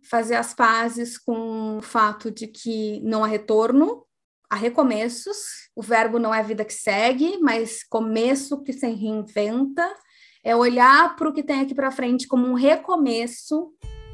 fazer as pazes com o fato de que não há retorno, há recomeços, o verbo não é vida que segue, mas começo que se reinventa, é olhar para o que tem aqui para frente como um recomeço.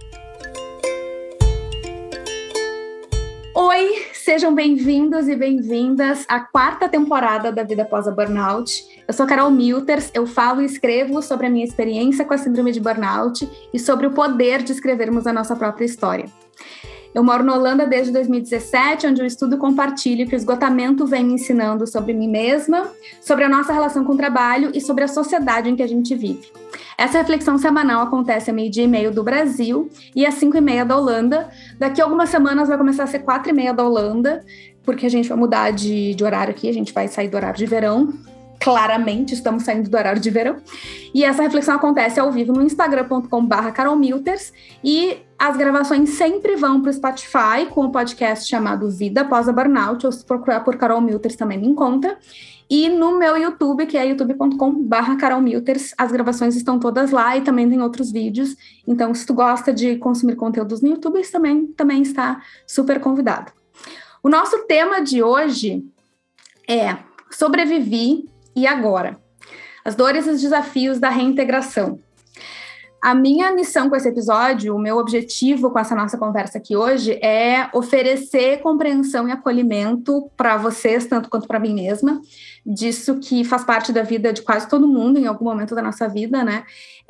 Oi, sejam bem-vindos e bem-vindas à 4ª temporada da Vida Após a Burnout. Eu sou Carol Milters, eu falo e escrevo sobre a minha experiência com a síndrome de burnout e sobre o poder de escrevermos a nossa própria história. Eu moro na Holanda desde 2017, onde eu estudo e compartilho que o esgotamento vem me ensinando sobre mim mesma, sobre a nossa relação com o trabalho e sobre a sociedade em que a gente vive. Essa reflexão semanal acontece a 12:30 do Brasil e às 5:30 da Holanda. Daqui a algumas semanas vai começar a ser 4:30 da Holanda, porque a gente vai mudar de horário aqui, a gente vai sair do horário de verão. Claramente, estamos saindo do horário de verão. E essa reflexão acontece ao vivo no instagram.com/carolmilters e as gravações sempre vão para o Spotify com o podcast chamado Vida Após a Burnout, ou se procurar por Carol Milters também me encontra. E no meu YouTube, que é youtube.com/carolmilters, as gravações estão todas lá e também tem outros vídeos. Então, se tu gosta de consumir conteúdos no YouTube, também está super convidado. O nosso tema de hoje é sobrevivi e agora? As dores e os desafios da reintegração. A minha missão com esse episódio, o meu objetivo com essa nossa conversa aqui hoje é oferecer compreensão e acolhimento para vocês, tanto quanto para mim mesma, disso que faz parte da vida de quase todo mundo, em algum momento da nossa vida, né?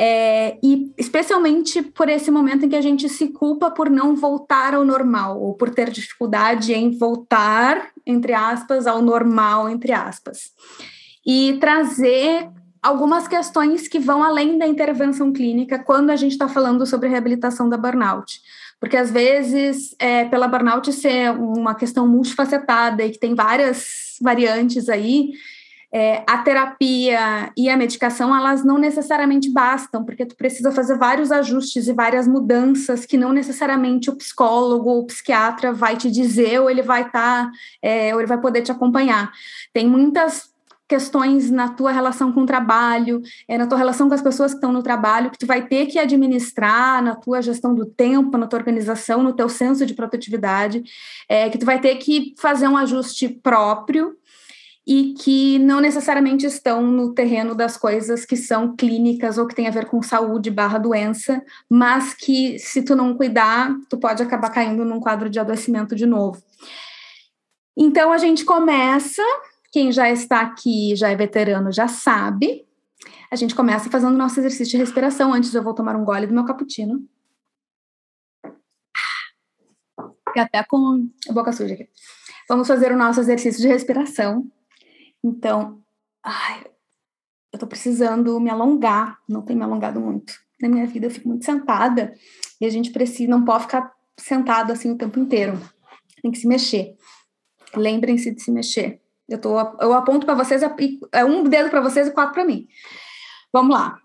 E especialmente por esse momento em que a gente se culpa por não voltar ao normal, ou por ter dificuldade em voltar, entre aspas, ao normal, entre aspas. E trazer algumas questões que vão além da intervenção clínica quando a gente está falando sobre reabilitação da burnout. Porque, às vezes, pela burnout ser uma questão multifacetada e que tem várias variantes aí, a terapia e a medicação, elas não necessariamente bastam, porque tu precisa fazer vários ajustes e várias mudanças que não necessariamente o psicólogo ou o psiquiatra vai te dizer ou ele vai ou ele vai poder te acompanhar. Tem muitas questões na tua relação com o trabalho, na tua relação com as pessoas que estão no trabalho, que tu vai ter que administrar na tua gestão do tempo, na tua organização, no teu senso de produtividade, que tu vai ter que fazer um ajuste próprio e que não necessariamente estão no terreno das coisas que são clínicas ou que tem a ver com saúde/doença, mas que, se tu não cuidar, tu pode acabar caindo num quadro de adoecimento de novo. Então, a gente começa... Quem já está aqui, já é veterano, já sabe. A gente começa fazendo o nosso exercício de respiração. Antes eu vou tomar um gole do meu cappuccino. E até com a boca suja aqui. Vamos fazer o nosso exercício de respiração. Então, eu tô precisando me alongar. Não tenho me alongado muito. Na minha vida eu fico muito sentada. E a gente não pode ficar sentado assim o tempo inteiro. Tem que se mexer. Lembrem-se de se mexer. Eu aponto para vocês, um dedo para vocês e 4 para mim. Vamos lá.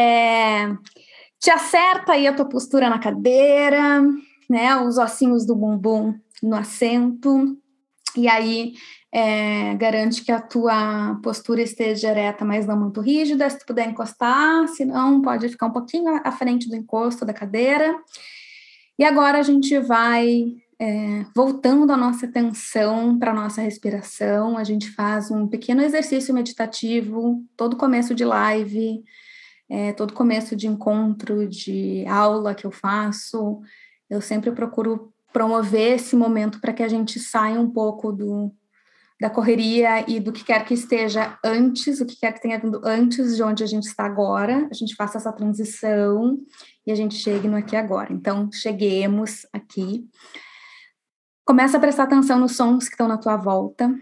Te acerta aí a tua postura na cadeira, né? Os ossinhos do bumbum no assento. E aí, garante que a tua postura esteja ereta, mas não muito rígida. Se tu puder encostar, se não, pode ficar um pouquinho à frente do encosto da cadeira. E agora a gente vai... voltando a nossa atenção para a nossa respiração, a gente faz um pequeno exercício meditativo, todo começo de live, todo começo de encontro, de aula que eu faço, eu sempre procuro promover esse momento para que a gente saia um pouco da correria e do que quer que esteja antes, o que quer que tenha vindo antes de onde a gente está agora, a gente faça essa transição e a gente chegue no aqui e agora. Então, cheguemos aqui. Começa a prestar atenção nos sons que estão na tua volta.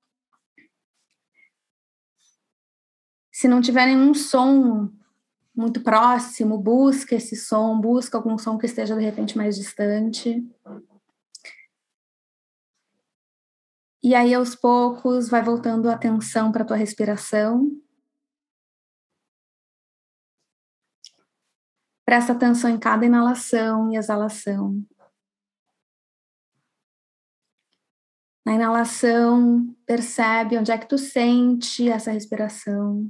Se não tiver nenhum som muito próximo, busca esse som, busca algum som que esteja, de repente, mais distante. E aí, aos poucos, vai voltando a atenção para a tua respiração. Presta atenção em cada inalação e exalação. Na inalação, percebe onde é que tu sente essa respiração.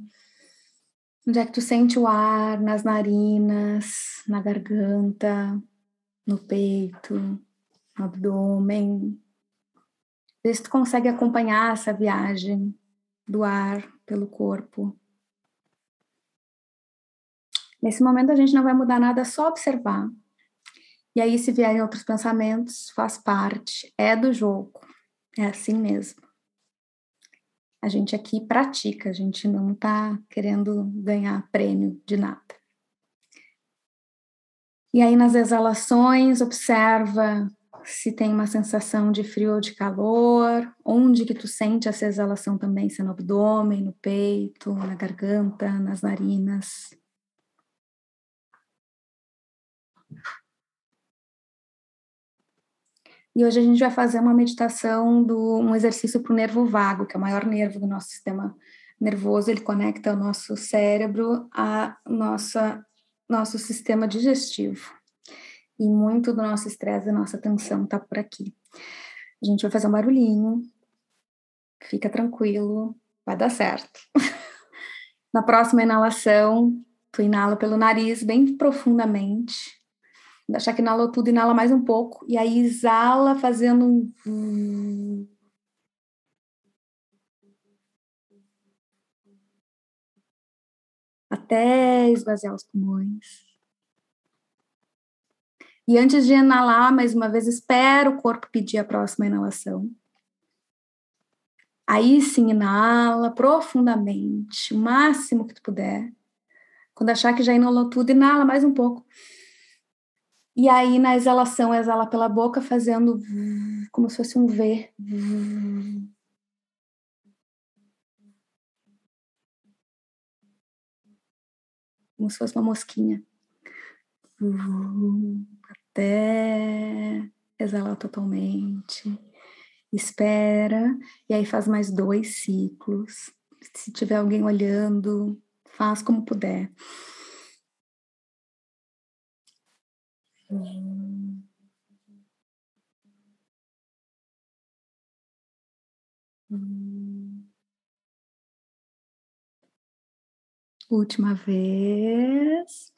Onde é que tu sente o ar nas narinas, na garganta. no peito, no abdômen. Vê se tu consegue acompanhar essa viagem do ar pelo corpo. Nesse momento a gente não vai mudar nada, é só observar. E aí, se vierem outros pensamentos, faz parte, é do jogo, é assim mesmo. A gente aqui pratica, a gente não está querendo ganhar prêmio de nada. E aí, nas exalações, observa se tem uma sensação de frio ou de calor, onde que tu sente essa exalação também, se é no abdômen, no peito, na garganta, nas narinas. E hoje a gente vai fazer uma meditação, um exercício para o nervo vago, que é o maior nervo do nosso sistema nervoso. Ele conecta o nosso cérebro a nosso sistema digestivo. E muito do nosso estresse, da nossa tensão está por aqui. A gente vai fazer um barulhinho. Fica tranquilo, vai dar certo. Na próxima inalação, tu inala pelo nariz bem profundamente. Achar que inalou tudo, inala mais um pouco. E aí exala fazendo um... até esvaziar os pulmões. E antes de inalar, mais uma vez, espera o corpo pedir a próxima inalação. Aí sim, inala profundamente, o máximo que tu puder. Quando achar que já inalou tudo, inala mais um pouco. E aí, na exalação, exala pela boca, fazendo como se fosse um V. Como se fosse uma mosquinha. Até exalar totalmente. Espera. E aí faz mais 2 ciclos. Se tiver alguém olhando, faz como puder. Última vez.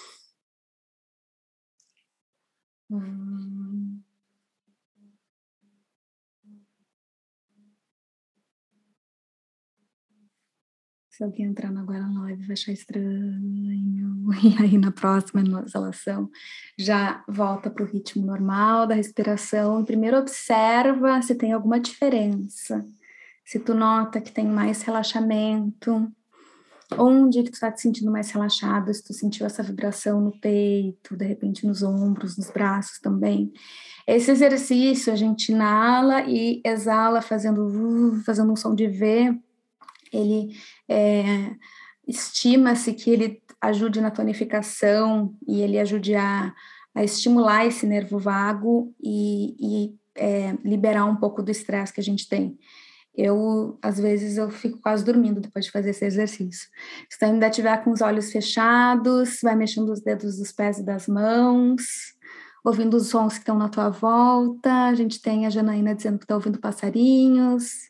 Se alguém entrar agora na live vai achar estranho. E aí na próxima exalação já volta para o ritmo normal da respiração. E primeiro observa se tem alguma diferença. Se tu nota que tem mais relaxamento, onde que tu está te sentindo mais relaxado, se tu sentiu essa vibração no peito, de repente nos ombros, nos braços também. Esse exercício a gente inala e exala fazendo um som de V. Ele estima-se que ele ajude na tonificação e ele ajude a estimular esse nervo vago e liberar um pouco do estresse que a gente tem. Às vezes, eu fico quase dormindo depois de fazer esse exercício. Se tu ainda estiver com os olhos fechados, vai mexendo os dedos dos pés e das mãos, ouvindo os sons que estão na tua volta. A gente tem a Janaína dizendo que está ouvindo passarinhos.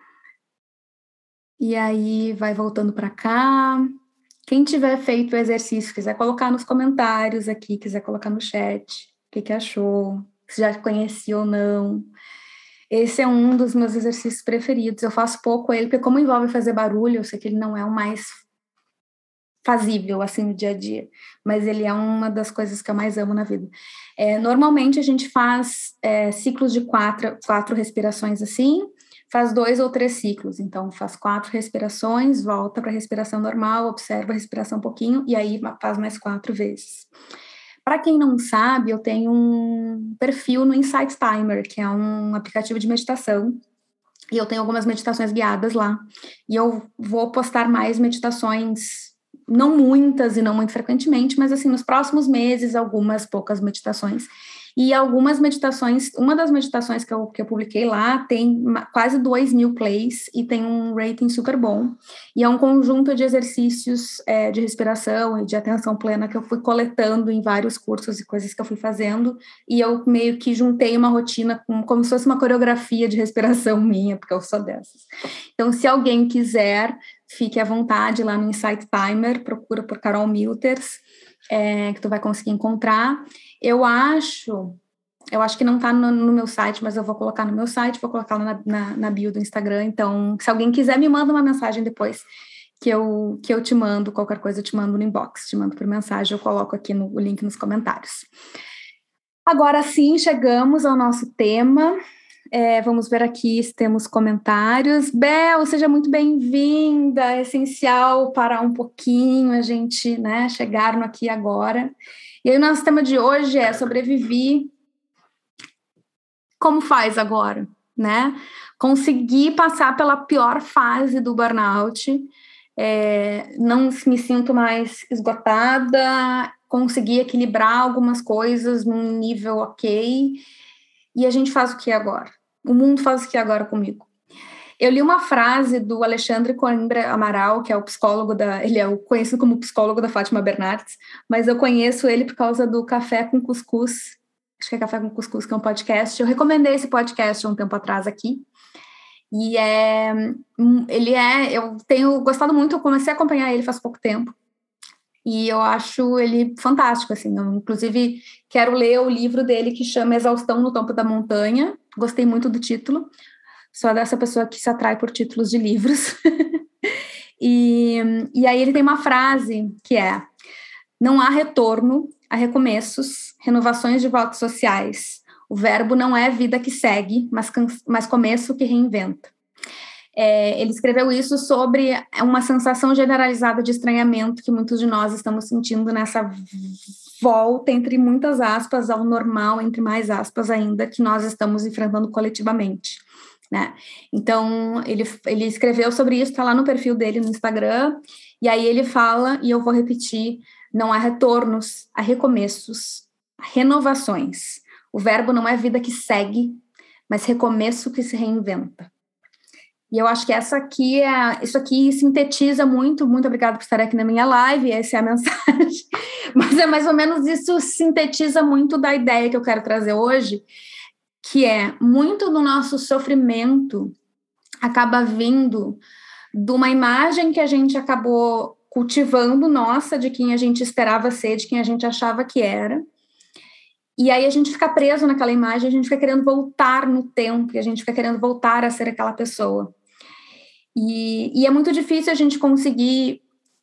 E aí, vai voltando para cá. Quem tiver feito o exercício, quiser colocar nos comentários aqui, quiser colocar no chat, o que achou, se já conhecia ou não. Esse é um dos meus exercícios preferidos. Eu faço pouco ele, porque como envolve fazer barulho, eu sei que ele não é o mais fazível, assim, no dia a dia. Mas ele é uma das coisas que eu mais amo na vida. Normalmente, a gente faz ciclos de quatro respirações assim, faz 2 ou 3 ciclos. Então, faz 4 respirações, volta para a respiração normal, observa a respiração um pouquinho, e aí faz mais 4 vezes. Para quem não sabe, eu tenho um perfil no Insight Timer, que é um aplicativo de meditação, e eu tenho algumas meditações guiadas lá. E eu vou postar mais meditações, não muitas e não muito frequentemente, mas assim, nos próximos meses, algumas poucas meditações. E algumas meditações, uma das meditações que eu publiquei lá tem quase 2.000 plays e tem um rating super bom. E é um conjunto de exercícios de respiração e de atenção plena que eu fui coletando em vários cursos e coisas que eu fui fazendo. E eu meio que juntei uma rotina como se fosse uma coreografia de respiração minha, porque eu sou dessas. Então, se alguém quiser, fique à vontade lá no Insight Timer, procura por Carol Milters. que tu vai conseguir encontrar. Eu acho que não está no meu site, mas eu vou colocar no meu site, vou colocar lá na bio do Instagram. Então, se alguém quiser, me manda uma mensagem depois que eu te mando, qualquer coisa eu te mando no inbox, te mando por mensagem, eu coloco aqui o link nos comentários. Agora sim, chegamos ao nosso tema. Vamos ver aqui se temos comentários. Bel, seja muito bem-vinda. É essencial parar um pouquinho, a gente, né, chegar no aqui e agora. E aí o nosso tema de hoje é sobreviver. Como faz agora, né? Conseguir passar pela pior fase do burnout, não me sinto mais esgotada, conseguir equilibrar algumas coisas num nível ok, e a gente faz o que agora? O mundo faz o que agora comigo? Eu li uma frase do Alexandre Coimbra Amaral, que é o psicólogo ele é conhecido como psicólogo da Fátima Bernardes, mas eu conheço ele por causa do Café com Cuscuz, acho que é Café com Cuscuz, que é um podcast. Eu recomendei esse podcast há um tempo atrás aqui. E eu tenho gostado muito, eu comecei a acompanhar ele faz pouco tempo. E eu acho ele fantástico, assim. Eu, inclusive, quero ler o livro dele que chama Exaustão no Topo da Montanha. Gostei muito do título. Sou dessa pessoa que se atrai por títulos de livros. E aí ele tem uma frase que é: não há retorno, há recomeços, renovações de votos sociais. O verbo não é vida que segue, mas começo que reinventa. Ele escreveu isso sobre uma sensação generalizada de estranhamento que muitos de nós estamos sentindo nessa volta, entre muitas aspas, ao normal, entre mais aspas ainda, que nós estamos enfrentando coletivamente, né? Então, ele escreveu sobre isso, está lá no perfil dele no Instagram, e aí ele fala, e eu vou repetir: não há retornos, há recomeços, renovações. O verbo não é vida que segue, mas recomeço que se reinventa. E eu acho que isso aqui sintetiza muito obrigada por estar aqui na minha live, essa é a mensagem, mas é mais ou menos isso, sintetiza muito da ideia que eu quero trazer hoje, que é muito do nosso sofrimento acaba vindo de uma imagem que a gente acabou cultivando, nossa, de quem a gente esperava ser, de quem a gente achava que era. E aí a gente fica preso naquela imagem, a gente fica querendo voltar no tempo, e a gente fica querendo voltar a ser aquela pessoa. E é muito difícil a gente conseguir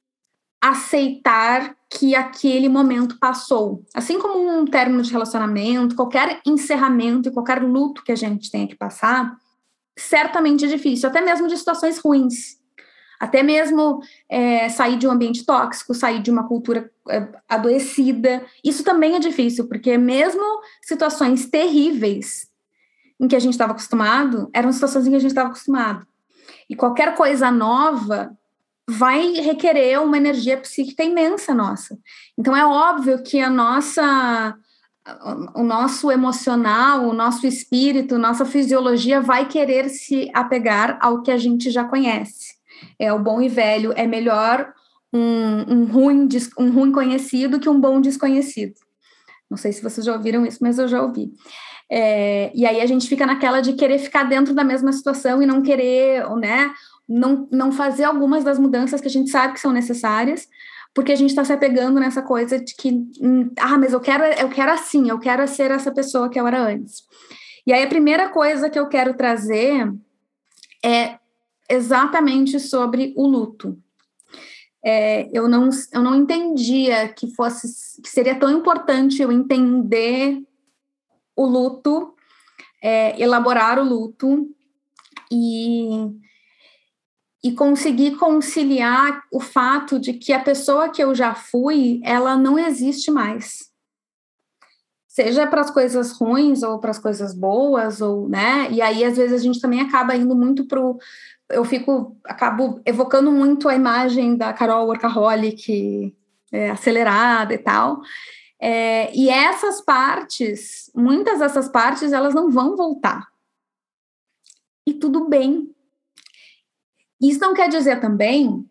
aceitar que aquele momento passou. Assim como um término de relacionamento, qualquer encerramento e qualquer luto que a gente tenha que passar, certamente é difícil, até mesmo de situações ruins. Até mesmo sair de um ambiente tóxico, sair de uma cultura adoecida. Isso também é difícil, porque mesmo situações terríveis em que a gente estava acostumado, eram situações em que a gente estava acostumado. E qualquer coisa nova vai requerer uma energia psíquica imensa nossa. Então, é óbvio que o nosso emocional, o nosso espírito, nossa fisiologia vai querer se apegar ao que a gente já conhece. É o bom e velho, é melhor um ruim conhecido que um bom desconhecido. Não sei se vocês já ouviram isso, mas eu já ouvi. E aí a gente fica naquela de querer ficar dentro da mesma situação e não querer, né, não fazer algumas das mudanças que a gente sabe que são necessárias, porque a gente está se apegando nessa coisa de que, mas eu quero assim, eu quero ser essa pessoa que eu era antes. E aí a primeira coisa que eu quero trazer é exatamente sobre o luto. Eu não entendia que seria tão importante eu entender o luto, elaborar o luto e conseguir conciliar o fato de que a pessoa que eu já fui, ela não existe mais. Seja para as coisas ruins ou para as coisas boas, ou, né? E aí, às vezes, a gente também acaba indo muito acabo evocando muito a imagem da Carol Workaholic, acelerada e tal. E muitas dessas partes, elas não vão voltar. E tudo bem. Isso não quer dizer também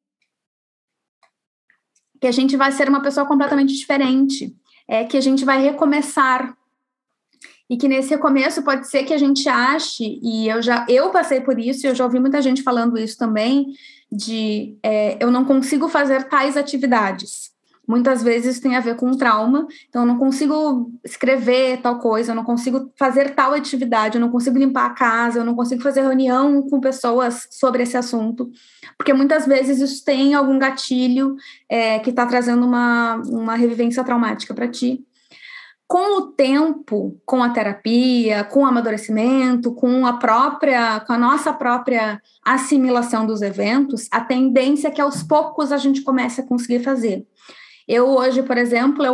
que a gente vai ser uma pessoa completamente diferente, que a gente vai recomeçar. E que nesse recomeço pode ser que a gente ache, e eu passei por isso, e eu já ouvi muita gente falando isso também, eu não consigo fazer tais atividades. Muitas vezes tem a ver com um trauma, então eu não consigo escrever tal coisa, eu não consigo fazer tal atividade, eu não consigo limpar a casa, eu não consigo fazer reunião com pessoas sobre esse assunto, porque muitas vezes isso tem algum gatilho que está trazendo uma revivência traumática para ti. Com o tempo, com a terapia, com o amadurecimento, com a nossa própria assimilação dos eventos, a tendência é que aos poucos a gente comece a conseguir fazer. Eu hoje, por exemplo,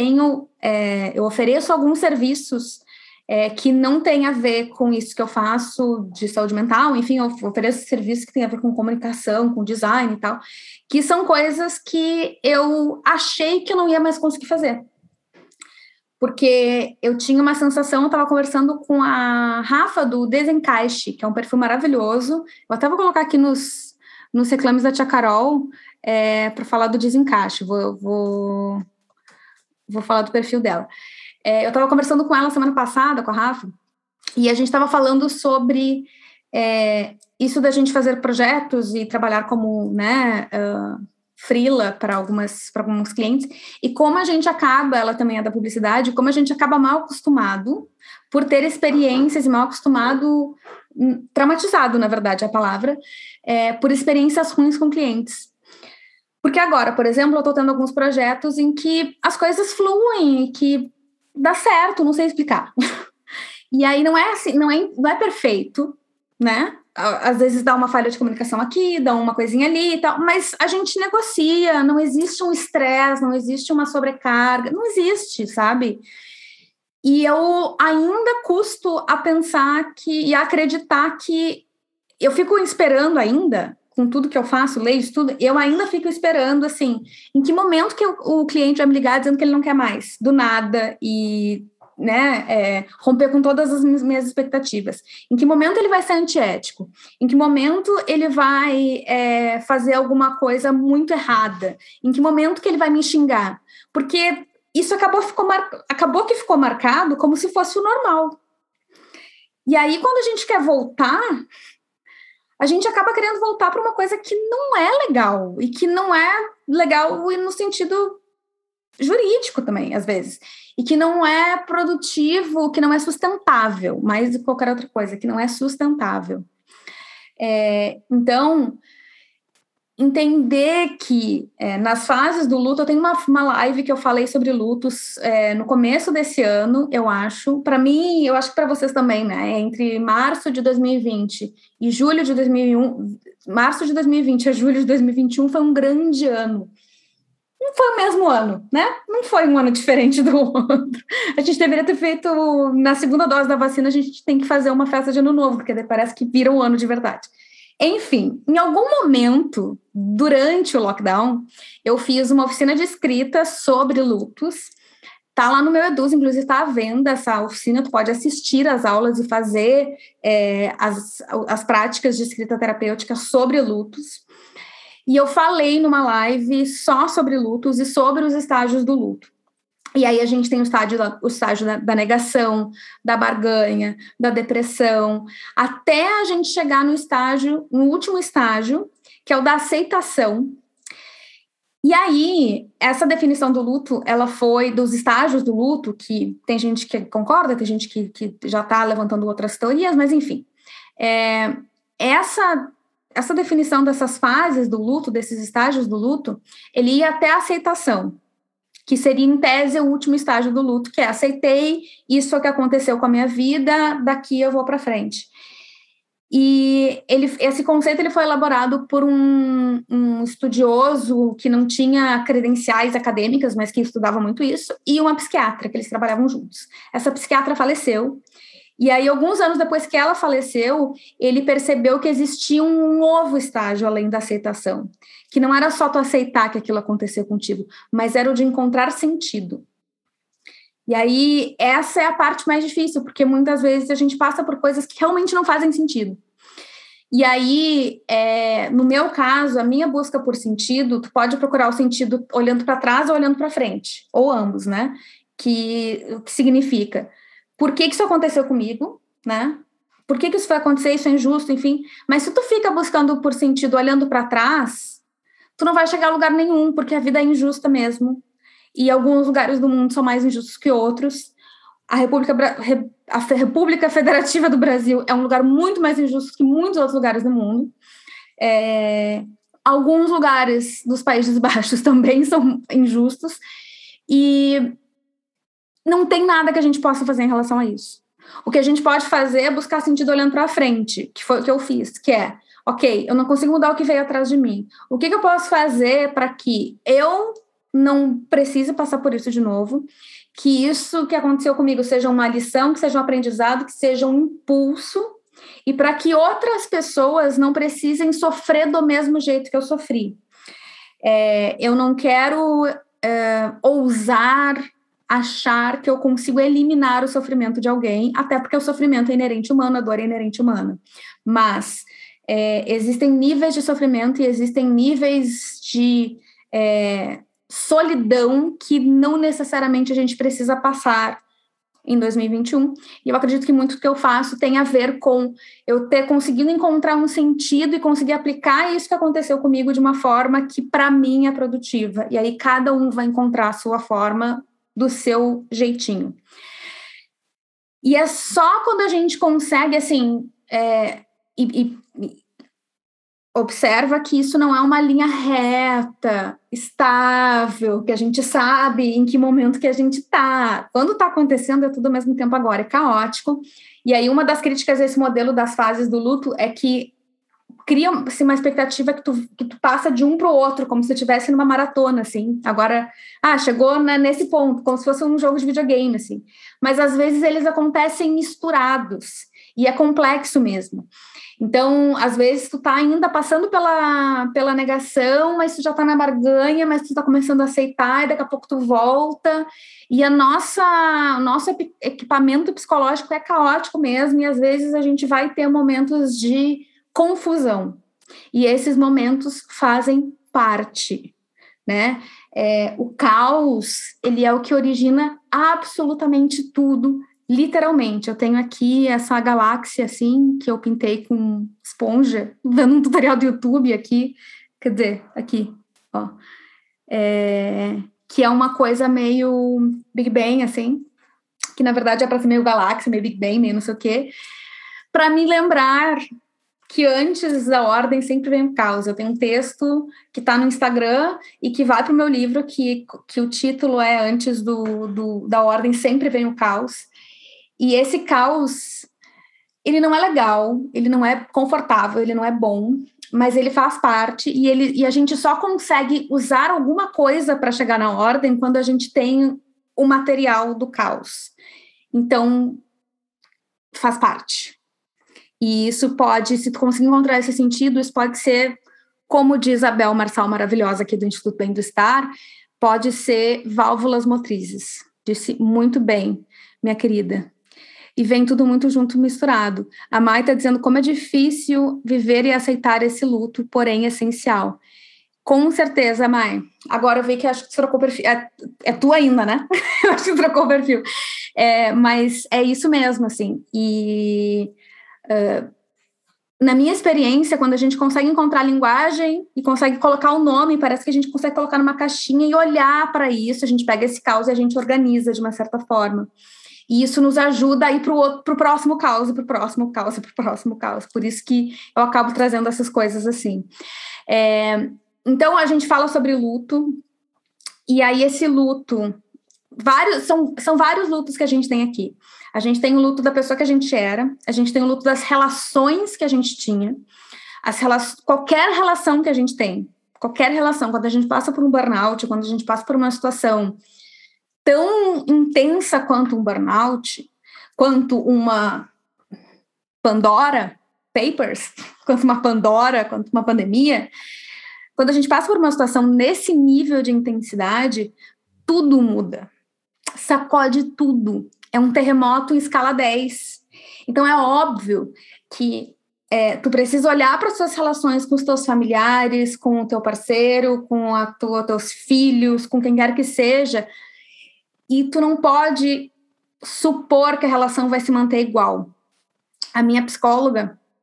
eu ofereço alguns serviços que não tem a ver com isso que eu faço de saúde mental, enfim, eu ofereço serviços que tem a ver com comunicação, com design e tal, que são coisas que eu achei que eu não ia mais conseguir fazer. Porque eu tinha uma sensação, eu estava conversando com a Rafa do Desencaixe, que é um perfil maravilhoso, eu até vou colocar aqui nos reclames da Tia Carol, para falar do Desencaixe, vou falar do perfil dela. Eu estava conversando com ela semana passada, com a Rafa, e a gente estava falando sobre isso da gente fazer projetos e trabalhar como, né, freela para alguns clientes, e como a gente acaba, ela também é da publicidade, como a gente acaba mal acostumado por ter experiências e mal acostumado, traumatizado, na verdade, a palavra, por experiências ruins com clientes. Porque agora, por exemplo, eu estou tendo alguns projetos em que as coisas fluem e que dá certo, não sei explicar. E aí não é assim, não é perfeito, né? Às vezes dá uma falha de comunicação aqui, dá uma coisinha ali e tal, mas a gente negocia, não existe um estresse, não existe uma sobrecarga, não existe, sabe? E eu ainda custo a pensar e a acreditar que eu fico esperando ainda, com tudo que eu faço, leio, estudo, eu ainda fico esperando, assim, em que momento que o cliente vai me ligar dizendo que ele não quer mais, do nada, e né, romper com todas as minhas expectativas. Em que momento ele vai ser antiético? Em que momento ele vai fazer alguma coisa muito errada? Em que momento que ele vai me xingar? Porque isso acabou que ficou marcado como se fosse o normal. E aí, quando a gente quer voltar, a gente acaba querendo voltar para uma coisa que não é legal, e que não é legal no sentido jurídico também, às vezes, e que não é produtivo, que não é sustentável, mais do que qualquer outra coisa, que não é sustentável. Então, entender que nas fases do luto, eu tenho uma live que eu falei sobre lutos no começo desse ano, eu acho, para mim, eu acho que para vocês também, né, entre março de 2020 e julho de 2001, março de 2020 a julho de 2021 foi um grande ano. Não foi o mesmo ano, né? Não foi um ano diferente do outro. A gente deveria ter feito, na segunda dose da vacina, a gente tem que fazer uma festa de ano novo, porque parece que vira um ano de verdade. Enfim, em algum momento, durante o lockdown, eu fiz uma oficina de escrita sobre lutos. Tá lá no meu Eduz, inclusive está à venda essa oficina, tu pode assistir às aulas e fazer as práticas de escrita terapêutica sobre lutos. E eu falei numa live só sobre lutos e sobre os estágios do luto. E aí a gente tem o estágio da negação, da barganha, da depressão, até a gente chegar no último estágio, que é o da aceitação. E aí, essa definição do luto, ela foi dos estágios do luto, que tem gente que concorda, tem gente que já está levantando outras teorias, mas enfim. Essa definição dessas fases do luto, desses estágios do luto, ele ia até a aceitação, que seria, em tese, o último estágio do luto, que é aceitei, isso é o que aconteceu com a minha vida, daqui eu vou para frente. E esse conceito ele foi elaborado por um estudioso que não tinha credenciais acadêmicas, mas que estudava muito isso, e uma psiquiatra, que eles trabalhavam juntos. Essa psiquiatra faleceu, e aí, alguns anos depois que ela faleceu, ele percebeu que existia um novo estágio além da aceitação, que não era só tu aceitar que aquilo aconteceu contigo, mas era o de encontrar sentido. E aí, essa é a parte mais difícil, porque muitas vezes a gente passa por coisas que realmente não fazem sentido. E aí, no meu caso, a minha busca por sentido, tu pode procurar o sentido olhando para trás ou olhando para frente, ou ambos, né? O que significa... Por que isso aconteceu comigo, né? Por que isso foi acontecer, isso é injusto, enfim. Mas se tu fica buscando por sentido olhando para trás, tu não vai chegar a lugar nenhum, porque a vida é injusta mesmo. E alguns lugares do mundo são mais injustos que outros. A República Federativa do Brasil é um lugar muito mais injusto que muitos outros lugares do mundo. Alguns lugares dos Países Baixos também são injustos. E não tem nada que a gente possa fazer em relação a isso. O que a gente pode fazer é buscar sentido olhando para frente, que foi o que eu fiz, que é, ok, eu não consigo mudar o que veio atrás de mim. O que eu posso fazer para que eu não precise passar por isso de novo, que isso que aconteceu comigo seja uma lição, que seja um aprendizado, que seja um impulso, e para que outras pessoas não precisem sofrer do mesmo jeito que eu sofri. Eu não quero ousar achar que eu consigo eliminar o sofrimento de alguém, até porque o sofrimento é inerente humano, a dor é inerente humana. Mas existem níveis de sofrimento e existem níveis de solidão que não necessariamente a gente precisa passar em 2021, e eu acredito que muito do que eu faço tem a ver com eu ter conseguido encontrar um sentido e conseguir aplicar isso que aconteceu comigo de uma forma que para mim é produtiva, e aí cada um vai encontrar a sua forma do seu jeitinho. E é só quando a gente consegue, assim, observa que isso não é uma linha reta, estável, que a gente sabe em que momento que a gente está. Quando está acontecendo, é tudo ao mesmo tempo agora, é caótico. E aí uma das críticas a esse modelo das fases do luto é que cria-se uma expectativa que tu passa de um para o outro, como se tu estivesse numa maratona, assim. Agora, chegou nesse ponto, como se fosse um jogo de videogame, assim. Mas, às vezes, eles acontecem misturados, e é complexo mesmo. Então, às vezes, tu tá ainda passando pela negação, mas tu já tá na barganha, mas tu tá começando a aceitar, e daqui a pouco tu volta. E o nosso equipamento psicológico é caótico mesmo, e às vezes a gente vai ter momentos de confusão. E esses momentos fazem parte, né? O caos, ele é o que origina absolutamente tudo, literalmente. Eu tenho aqui essa galáxia, assim, que eu pintei com esponja, vendo um tutorial do YouTube aqui, quer dizer, aqui, ó. Que é uma coisa meio Big Bang, assim, que na verdade é para ser meio galáxia, meio Big Bang, meio não sei o quê, para me lembrar que antes da ordem sempre vem o caos. Eu tenho um texto que está no Instagram e que vai para o meu livro, que o título é Antes da ordem sempre vem o caos. E esse caos, ele não é legal, ele não é confortável, ele não é bom, mas ele faz parte e a gente só consegue usar alguma coisa para chegar na ordem quando a gente tem o material do caos. Então, faz parte. E isso pode, se tu conseguir encontrar esse sentido, isso pode ser, como diz a Bel Marçal maravilhosa aqui do Instituto Bem do Estar, pode ser válvulas motrizes. Disse muito bem, minha querida. E vem tudo muito junto, misturado. A Mai está dizendo como é difícil viver e aceitar esse luto, porém essencial. Com certeza, Mai. Agora eu vi que acho que tu trocou o perfil. É tu ainda, né? Eu acho que tu trocou o perfil. Mas é isso mesmo, assim. E na minha experiência, quando a gente consegue encontrar a linguagem e consegue colocar o nome, parece que a gente consegue colocar numa caixinha e olhar para isso, a gente pega esse caos e a gente organiza de uma certa forma. E isso nos ajuda a ir para o próximo caos, e para o próximo caos, e para o próximo caos. Por isso que eu acabo trazendo essas coisas assim. Então, a gente fala sobre luto, e aí esse luto, são vários lutos que a gente tem aqui. A gente tem o luto da pessoa que a gente era, a gente tem o luto das relações que a gente tinha, qualquer relação que a gente tem, qualquer relação, quando a gente passa por um burnout, quando a gente passa por uma situação tão intensa quanto um burnout, quanto uma Pandora Papers, quanto uma Pandora, quanto uma pandemia, quando a gente passa por uma situação nesse nível de intensidade, tudo muda, sacode tudo. É um terremoto em escala 10. Então, é óbvio que tu precisa olhar para as suas relações com os teus familiares, com o teu parceiro, com teus filhos, com quem quer que seja, e tu não pode supor que a relação vai se manter igual. A minha psicóloga,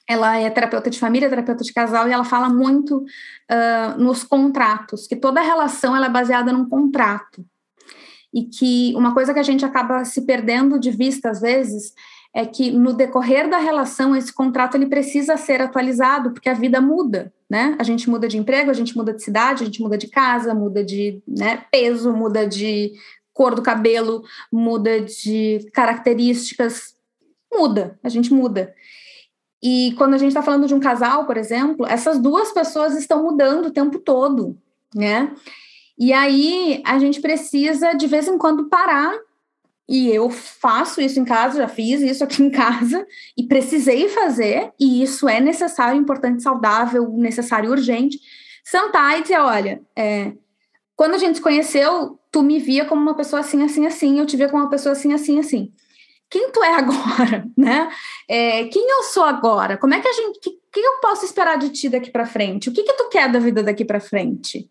ela é terapeuta de família, terapeuta de casal, e ela fala muito nos contratos, que toda relação ela é baseada num contrato. E que uma coisa que a gente acaba se perdendo de vista, às vezes, é que no decorrer da relação, esse contrato ele precisa ser atualizado, porque a vida muda, né? A gente muda de emprego, a gente muda de cidade, a gente muda de casa, muda de, né, peso, muda de cor do cabelo, muda de características, muda, a gente muda. E quando a gente está falando de um casal, por exemplo, essas duas pessoas estão mudando o tempo todo, né? E aí a gente precisa, de vez em quando, parar, e eu faço isso em casa, já fiz isso aqui em casa, e precisei fazer, e isso é necessário, importante, saudável, necessário, urgente, sentar e dizer, olha, quando a gente se conheceu, tu me via como uma pessoa assim, assim, assim, eu te via como uma pessoa assim, assim, assim. Quem tu é agora, né? Quem eu sou agora? Como é que a gente... que eu posso esperar de ti daqui para frente? O que tu quer da vida daqui para frente?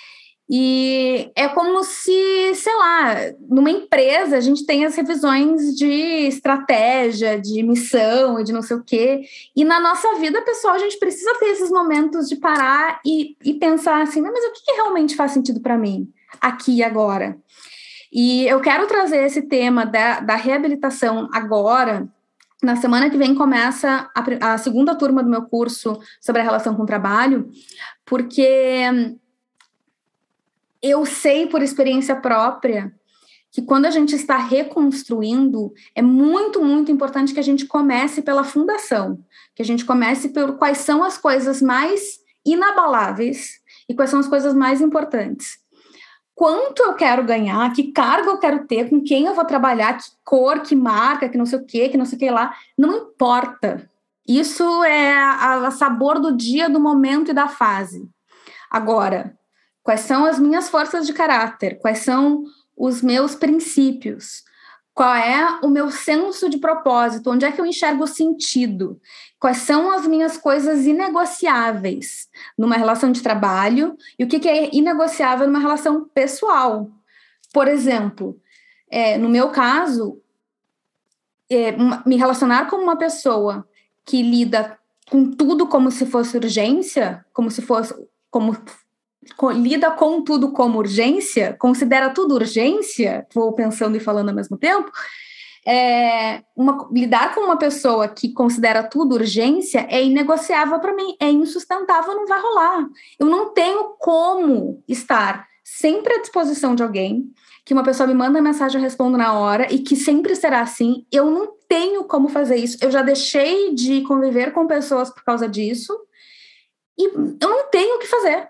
E é como se, sei lá, numa empresa a gente tem as revisões de estratégia, de missão e de não sei o quê. E na nossa vida pessoal a gente precisa ter esses momentos de parar e pensar assim, mas o que realmente faz sentido para mim aqui e agora? E eu quero trazer esse tema da reabilitação agora. Na semana que vem começa a segunda turma do meu curso sobre a relação com o trabalho, porque eu sei por experiência própria que quando a gente está reconstruindo, é muito, muito importante que a gente comece pela fundação, que a gente comece por quais são as coisas mais inabaláveis e quais são as coisas mais importantes. Quanto eu quero ganhar, que cargo eu quero ter, com quem eu vou trabalhar, que cor, que marca, que não sei o que lá, não importa. Isso é a sabor do dia, do momento e da fase. Agora, quais são as minhas forças de caráter? Quais são os meus princípios? Qual é o meu senso de propósito? Onde é que eu enxergo o sentido? Quais são as minhas coisas inegociáveis numa relação de trabalho? E o que é inegociável numa relação pessoal? Por exemplo, no meu caso, me relacionar com uma pessoa que lida com tudo como se fosse urgência, lida com tudo como urgência, considera tudo urgência, vou pensando e falando ao mesmo tempo, lidar com uma pessoa que considera tudo urgência é inegociável para mim, é insustentável, não vai rolar. Eu não tenho como estar sempre à disposição de alguém, que uma pessoa me manda mensagem, eu respondo na hora, e que sempre será assim. Eu não tenho como fazer isso. Eu já deixei de conviver com pessoas por causa disso, e eu não tenho o que fazer.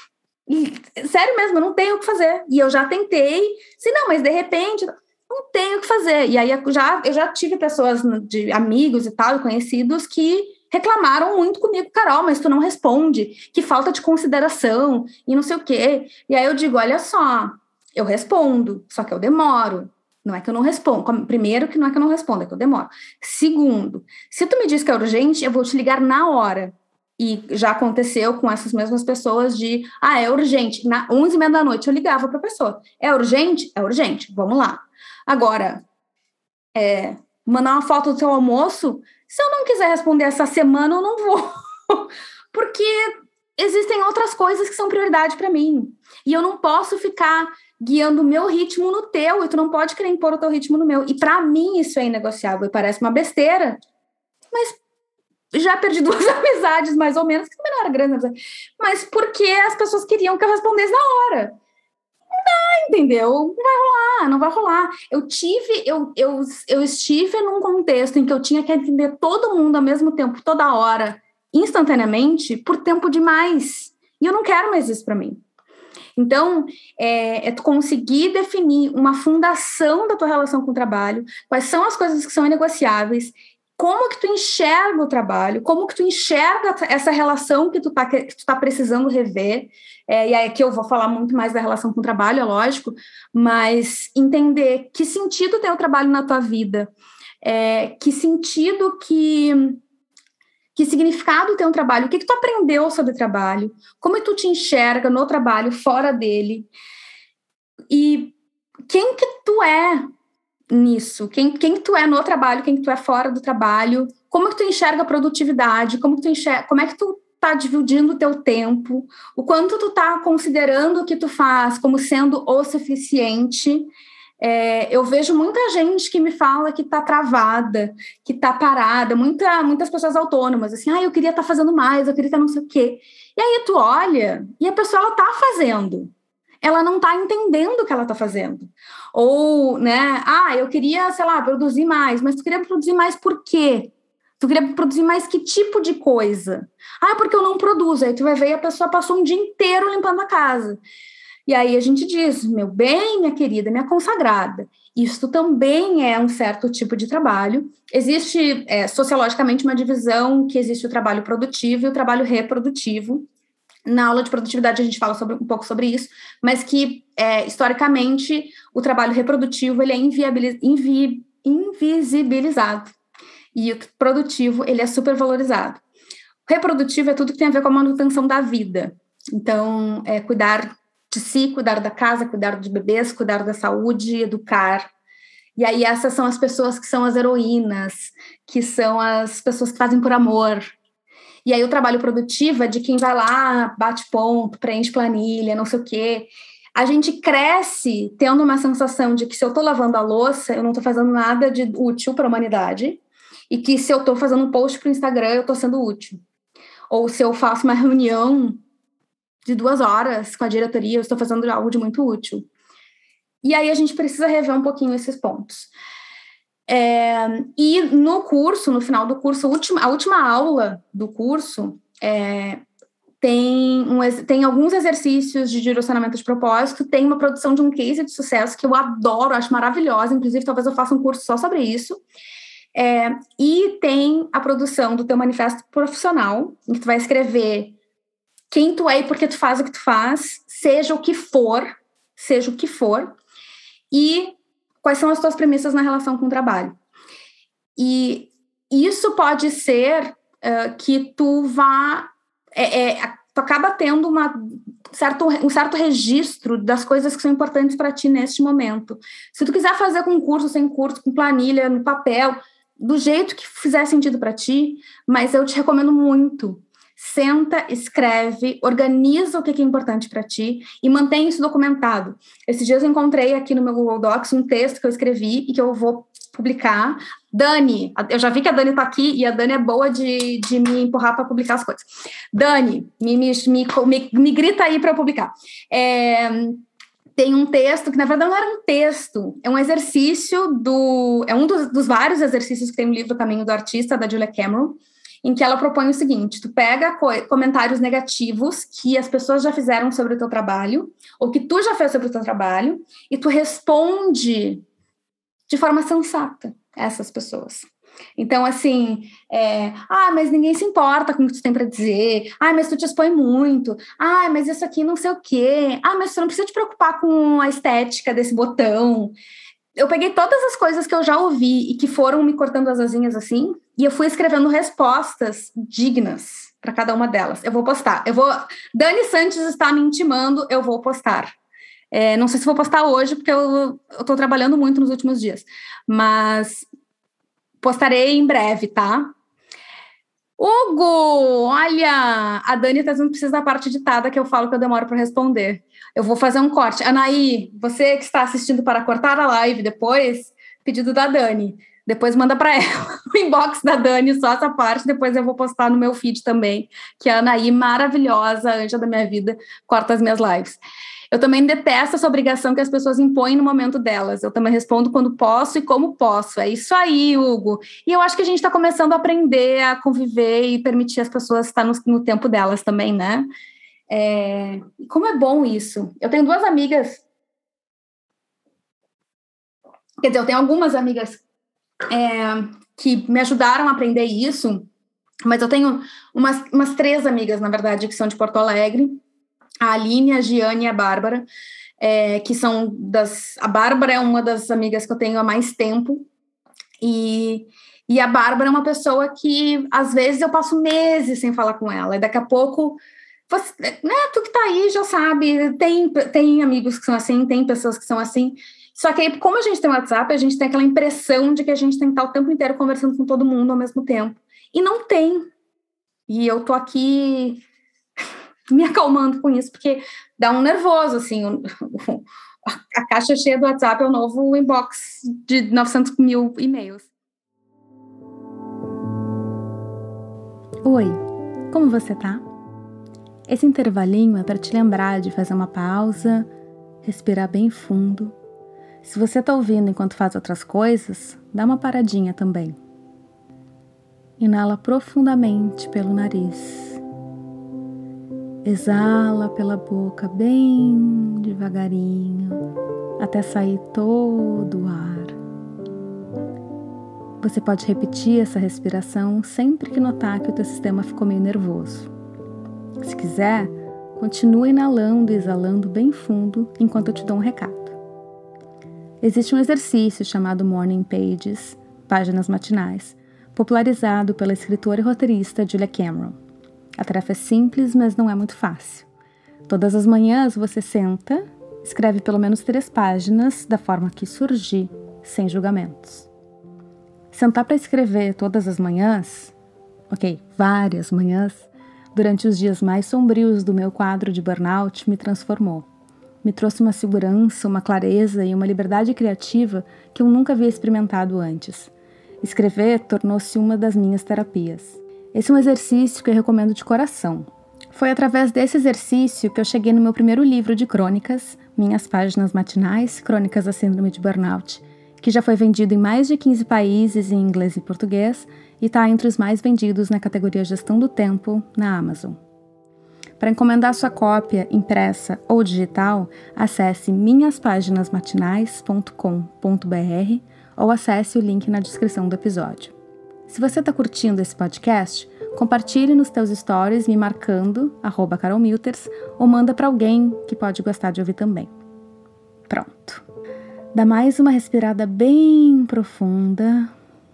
E, sério mesmo, eu não tenho o que fazer. E eu já tentei, se não, mas de repente, não tenho o que fazer. E aí eu já tive pessoas, de amigos e tal, conhecidos, que reclamaram muito comigo, Carol, mas tu não responde, que falta de consideração, e não sei o quê. E aí eu digo, olha só, eu respondo, só que eu demoro. Não é que eu não respondo. Primeiro, que não é que eu não respondo, é que eu demoro. Segundo, se tu me diz que é urgente, eu vou te ligar na hora. E já aconteceu com essas mesmas pessoas é urgente. Na 11h30 da noite eu ligava para a pessoa. É urgente? É urgente, vamos lá. Agora, mandar uma foto do seu almoço, se eu não quiser responder essa semana, eu não vou. Porque existem outras coisas que são prioridade para mim. E eu não posso ficar guiando o meu ritmo no teu, e tu não pode querer impor o teu ritmo no meu. E para mim isso é inegociável, e parece uma besteira, mas já perdi 2 amizades, mais ou menos, que também não era grande, mas porque as pessoas queriam que eu respondesse na hora. Não, entendeu? Não vai rolar. Eu estive num contexto em que eu tinha que atender todo mundo ao mesmo tempo, toda hora, instantaneamente, por tempo demais. E eu não quero mais isso para mim. Então, tu conseguir definir uma fundação da tua relação com o trabalho, quais são as coisas que são inegociáveis, como que tu enxerga o trabalho, como que tu enxerga essa relação que tu tá precisando rever, e aí aqui eu vou falar muito mais da relação com o trabalho, é lógico, mas entender que sentido tem o trabalho na tua vida, que sentido, que significado tem o trabalho, o que tu aprendeu sobre o trabalho, como tu te enxerga no trabalho, fora dele, e quem que tu é nisso. Quem tu é no trabalho, quem tu é fora do trabalho, como que tu enxerga a produtividade, como é que tu tá dividindo o teu tempo, o quanto tu tá considerando o que tu faz como sendo o suficiente. Eu vejo muita gente que me fala que tá travada, que tá parada, muitas pessoas autônomas, assim, eu queria estar fazendo mais, eu queria estar não sei o quê. E aí tu olha, e a pessoa, ela tá fazendo. Ela não tá entendendo o que ela tá fazendo. Ou, né, eu queria, sei lá, produzir mais, mas tu queria produzir mais por quê? Tu queria produzir mais que tipo de coisa? Porque eu não produzo. Aí tu vai ver e a pessoa passou um dia inteiro limpando a casa. E aí a gente diz, meu bem, minha querida, minha consagrada, isso também é um certo tipo de trabalho. Existe, sociologicamente, uma divisão que existe o trabalho produtivo e o trabalho reprodutivo. Na aula de produtividade a gente fala um pouco sobre isso, mas que, historicamente, o trabalho reprodutivo ele é invisibilizado. E o produtivo ele é supervalorizado. O reprodutivo é tudo que tem a ver com a manutenção da vida. Então, cuidar de si, cuidar da casa, cuidar de bebês, cuidar da saúde, educar. E aí essas são as pessoas que são as heroínas, que são as pessoas que fazem por amor. E aí o trabalho produtivo é de quem vai lá, bate ponto, preenche planilha, não sei o quê. A gente cresce tendo uma sensação de que se eu estou lavando a louça, eu não estou fazendo nada de útil para a humanidade, e que se eu estou fazendo um post para o Instagram, eu estou sendo útil. Ou se eu faço uma reunião de 2 horas com a diretoria, eu estou fazendo algo de muito útil. E aí a gente precisa rever um pouquinho esses pontos. E no curso, no final do curso, a última aula do curso tem alguns exercícios de direcionamento de propósito, tem uma produção de um case de sucesso que eu adoro, acho maravilhosa, inclusive talvez eu faça um curso só sobre isso. E tem a produção do teu manifesto profissional, em que tu vai escrever quem tu é e por que tu faz o que tu faz, seja o que for, e quais são as tuas premissas na relação com o trabalho. E isso pode ser que tu vá... tu acaba tendo um certo registro das coisas que são importantes para ti neste momento. Se tu quiser fazer com curso, sem curso, com planilha, no papel, do jeito que fizer sentido para ti, mas eu te recomendo muito. Senta, escreve, organiza o que é importante para ti e mantém isso documentado. Esses dias eu encontrei aqui no meu Google Docs um texto que eu escrevi e que eu vou publicar. Dani, eu já vi que a Dani está aqui e a Dani é boa de me empurrar para publicar as coisas. Dani, me grita aí para eu publicar. Tem um texto que, na verdade, não era um texto, é um exercício é um dos vários exercícios que tem no livro Caminho do Artista, da Julia Cameron, em que ela propõe o seguinte: tu pega comentários negativos que as pessoas já fizeram sobre o teu trabalho, ou que tu já fez sobre o teu trabalho, e tu responde de forma sensata a essas pessoas. Então, assim, mas ninguém se importa com o que tu tem para dizer, mas tu te expõe muito, mas isso aqui não sei o quê, mas tu não precisa te preocupar com a estética desse botão. Eu peguei todas as coisas que eu já ouvi e que foram me cortando as asinhas assim, e eu fui escrevendo respostas dignas para cada uma delas. Eu vou postar. Dani Santos está me intimando, eu vou postar. Não sei se vou postar hoje, porque eu estou trabalhando muito nos últimos dias, mas postarei em breve, tá? Hugo, olha, a Dani está dizendo que precisa da parte editada, que eu falo que eu demoro para responder. Eu vou fazer um corte. Anaí, você que está assistindo para cortar a live depois, pedido da Dani. Depois manda para ela o inbox da Dani, só essa parte. Depois eu vou postar no meu feed também, que a Anaí, maravilhosa, anja da minha vida, corta as minhas lives. Eu também detesto essa obrigação que as pessoas impõem no momento delas. Eu também respondo quando posso e como posso. É isso aí, Hugo. E eu acho que a gente está começando a aprender a conviver e permitir as pessoas estar no tempo delas também, né? Como é bom isso. Eu tenho 2 amigas... Quer dizer, eu tenho algumas amigas que me ajudaram a aprender isso, mas eu tenho umas 3 amigas, na verdade, que são de Porto Alegre, a Aline, a Giane e a Bárbara, que são a Bárbara é uma das amigas que eu tenho há mais tempo, e a Bárbara é uma pessoa que, às vezes, eu passo meses sem falar com ela, e daqui a pouco, tu que tá aí já sabe, tem amigos que são assim, tem pessoas que são assim, Só que aí, como a gente tem o WhatsApp, a gente tem aquela impressão de que a gente tem que estar o tempo inteiro conversando com todo mundo ao mesmo tempo. E não tem. E eu tô aqui me acalmando com isso, porque dá um nervoso, assim. A caixa cheia do WhatsApp é o novo inbox de 900 mil e-mails. Oi, como você tá? Esse intervalinho é para te lembrar de fazer uma pausa, respirar bem fundo. Se você tá ouvindo enquanto faz outras coisas, dá uma paradinha também. Inala profundamente pelo nariz. Exala pela boca bem devagarinho, até sair todo o ar. Você pode repetir essa respiração sempre que notar que o teu sistema ficou meio nervoso. Se quiser, continua inalando e exalando bem fundo enquanto eu te dou um recado. Existe um exercício chamado Morning Pages, páginas matinais, popularizado pela escritora e roteirista Julia Cameron. A tarefa é simples, mas não é muito fácil. Todas as manhãs você senta, escreve pelo menos 3 páginas da forma que surgir, sem julgamentos. Sentar para escrever todas as manhãs, várias manhãs, durante os dias mais sombrios do meu quadro de burnout, me transformou. Me trouxe uma segurança, uma clareza e uma liberdade criativa que eu nunca havia experimentado antes. Escrever tornou-se uma das minhas terapias. Esse é um exercício que eu recomendo de coração. Foi através desse exercício que eu cheguei no meu primeiro livro de crônicas, Minhas Páginas Matinais, Crônicas da Síndrome de Burnout, que já foi vendido em mais de 15 países em inglês e português e está entre os mais vendidos na categoria Gestão do Tempo na Amazon. Para encomendar sua cópia impressa ou digital, acesse minhaspáginasmatinais.com.br ou acesse o link na descrição do episódio. Se você está curtindo esse podcast, compartilhe nos teus stories me marcando, @carolmilters, ou manda para alguém que pode gostar de ouvir também. Pronto. Dá mais uma respirada bem profunda.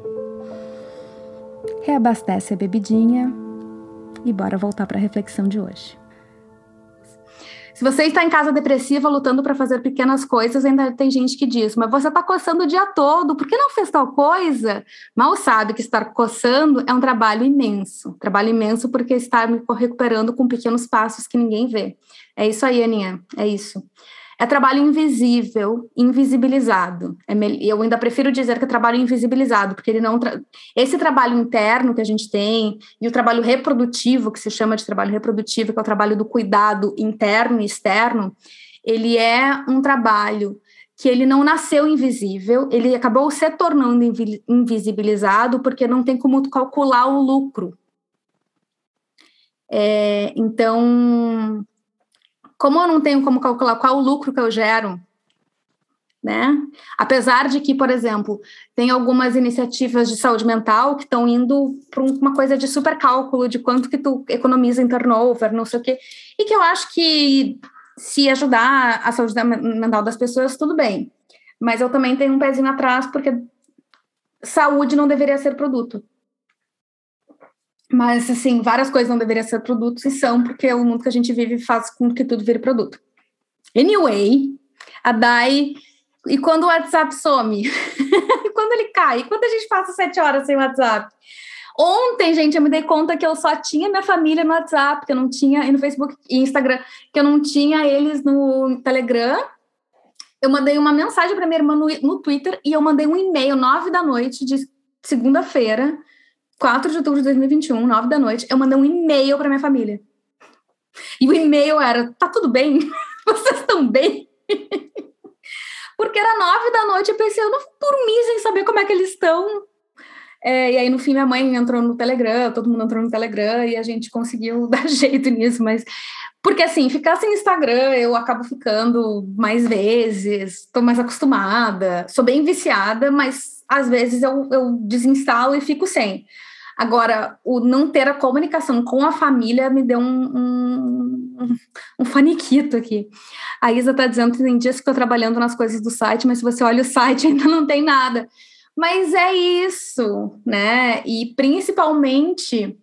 Reabastece a bebidinha e bora voltar para a reflexão de hoje. Se você está em casa depressiva, lutando para fazer pequenas coisas, ainda tem gente que diz, mas você está coçando o dia todo, por que não fez tal coisa? Mal sabe que estar coçando é um trabalho imenso porque está me recuperando com pequenos passos que ninguém vê. É isso aí, Aninha, é isso. É trabalho invisível, invisibilizado. Eu ainda prefiro dizer que é trabalho invisibilizado, porque ele não esse trabalho interno que a gente tem, e o trabalho reprodutivo, que se chama de trabalho reprodutivo, que é o trabalho do cuidado interno e externo, ele é um trabalho que ele não nasceu invisível, ele acabou se tornando invisibilizado, porque não tem como calcular o lucro. Então, como eu não tenho como calcular qual o lucro que eu gero, né? Apesar de que, por exemplo, tem algumas iniciativas de saúde mental que estão indo para uma coisa de super cálculo de quanto que tu economiza em turnover, não sei o quê, e que eu acho que se ajudar a saúde mental das pessoas, tudo bem. Mas eu também tenho um pezinho atrás, porque saúde não deveria ser produto. Mas, assim, várias coisas não deveriam ser produtos e são, porque o mundo que a gente vive faz com que tudo vire produto. Anyway, a Dai... E quando o WhatsApp some? Quando ele cai? Quando a gente passa 7 horas sem WhatsApp? Ontem, gente, eu me dei conta que eu só tinha minha família no WhatsApp, que eu não tinha, e no Facebook e Instagram, que eu não tinha eles no Telegram. Eu mandei uma mensagem para minha irmã no Twitter e eu mandei um e-mail 9 da noite de segunda-feira, 4 de outubro de 2021, 9 da noite, eu mandei um e-mail para minha família. E o e-mail era, tá tudo bem? Vocês estão bem? Porque era 9 da noite, eu pensei, eu não dormi sem saber como é que eles estão. E aí, no fim, minha mãe entrou no Telegram, todo mundo entrou no Telegram, e a gente conseguiu dar jeito nisso, mas... Porque, assim, ficar sem Instagram, eu acabo ficando mais vezes, tô mais acostumada, sou bem viciada, mas, às vezes, eu desinstalo e fico sem. Agora, o não ter a comunicação com a família me deu um faniquito aqui. A Isa está dizendo que tem dias que estou trabalhando nas coisas do site, mas se você olha o site ainda não tem nada. Mas é isso, né? E principalmente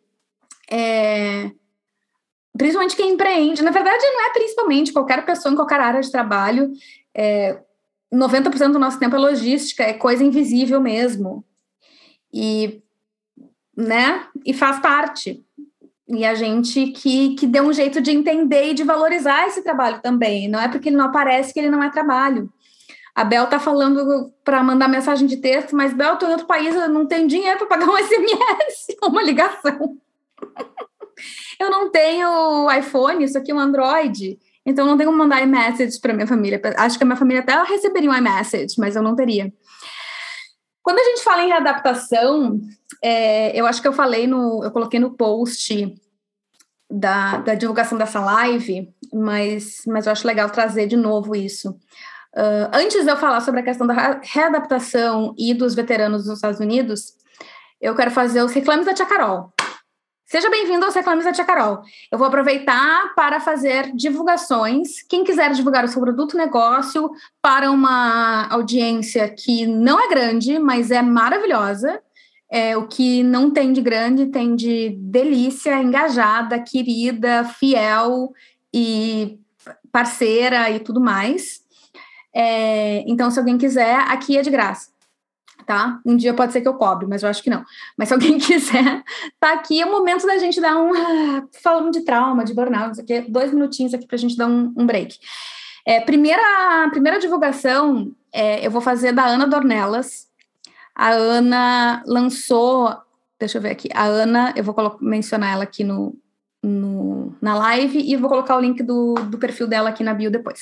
quem empreende. Na verdade, não é principalmente qualquer pessoa em qualquer área de trabalho. 90% do nosso tempo é logística, é coisa invisível mesmo. E, né? E faz parte. E a gente que deu um jeito de entender e de valorizar esse trabalho também. Não é porque ele não aparece que ele não é trabalho. A Bel tá falando para mandar mensagem de texto, mas Bel, tô em outro país, eu não tenho dinheiro para pagar um SMS, uma ligação. Eu não tenho iPhone, isso aqui é um Android, então eu não tenho como mandar iMessage para minha família. Acho que a minha família até receberia um iMessage, mas eu não teria. Quando a gente fala em readaptação, eu acho que eu coloquei no post da divulgação dessa live, mas eu acho legal trazer de novo isso. Antes de eu falar sobre a questão da readaptação e dos veteranos dos Estados Unidos, eu quero fazer os reclames da Tia Carol. Seja bem-vindo aos reclames da Tia Carol. Eu vou aproveitar para fazer divulgações. Quem quiser divulgar o seu produto negócio para uma audiência que não é grande, mas é maravilhosa, o que não tem de grande, tem de delícia, engajada, querida, fiel e parceira e tudo mais. Então, se alguém quiser, aqui é de graça. Tá? Um dia pode ser que eu cobre, mas eu acho que não. Mas se alguém quiser, tá aqui, é o momento da gente dar falando de trauma, de burnout, isso aqui, 2 minutinhos aqui pra gente dar um break. Primeira divulgação, eu vou fazer da Ana Dornelas. A Ana lançou, deixa eu ver aqui, a Ana, eu vou mencionar ela aqui na live e vou colocar o link do perfil dela aqui na bio depois.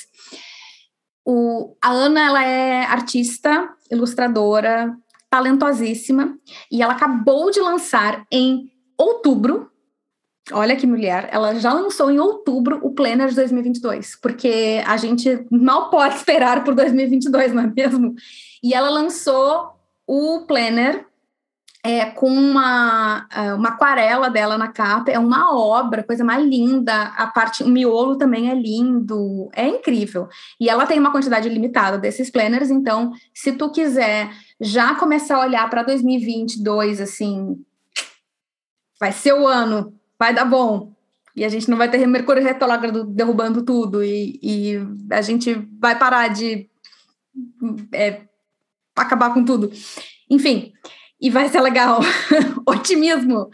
A Ana, ela é artista, ilustradora, talentosíssima, e ela acabou de lançar em outubro, olha que mulher, ela já lançou em outubro o Planner de 2022, porque a gente mal pode esperar por 2022, não é mesmo? E ela lançou o Planner com uma aquarela dela na capa, é uma obra, coisa mais linda, o miolo também é lindo, é incrível. E ela tem uma quantidade limitada desses planners, então, se tu quiser já começar a olhar para 2022, assim, vai ser o ano, vai dar bom, e a gente não vai ter Mercúrio retrógrado derrubando tudo, e a gente vai parar de acabar com tudo. Enfim, e vai ser legal. Otimismo.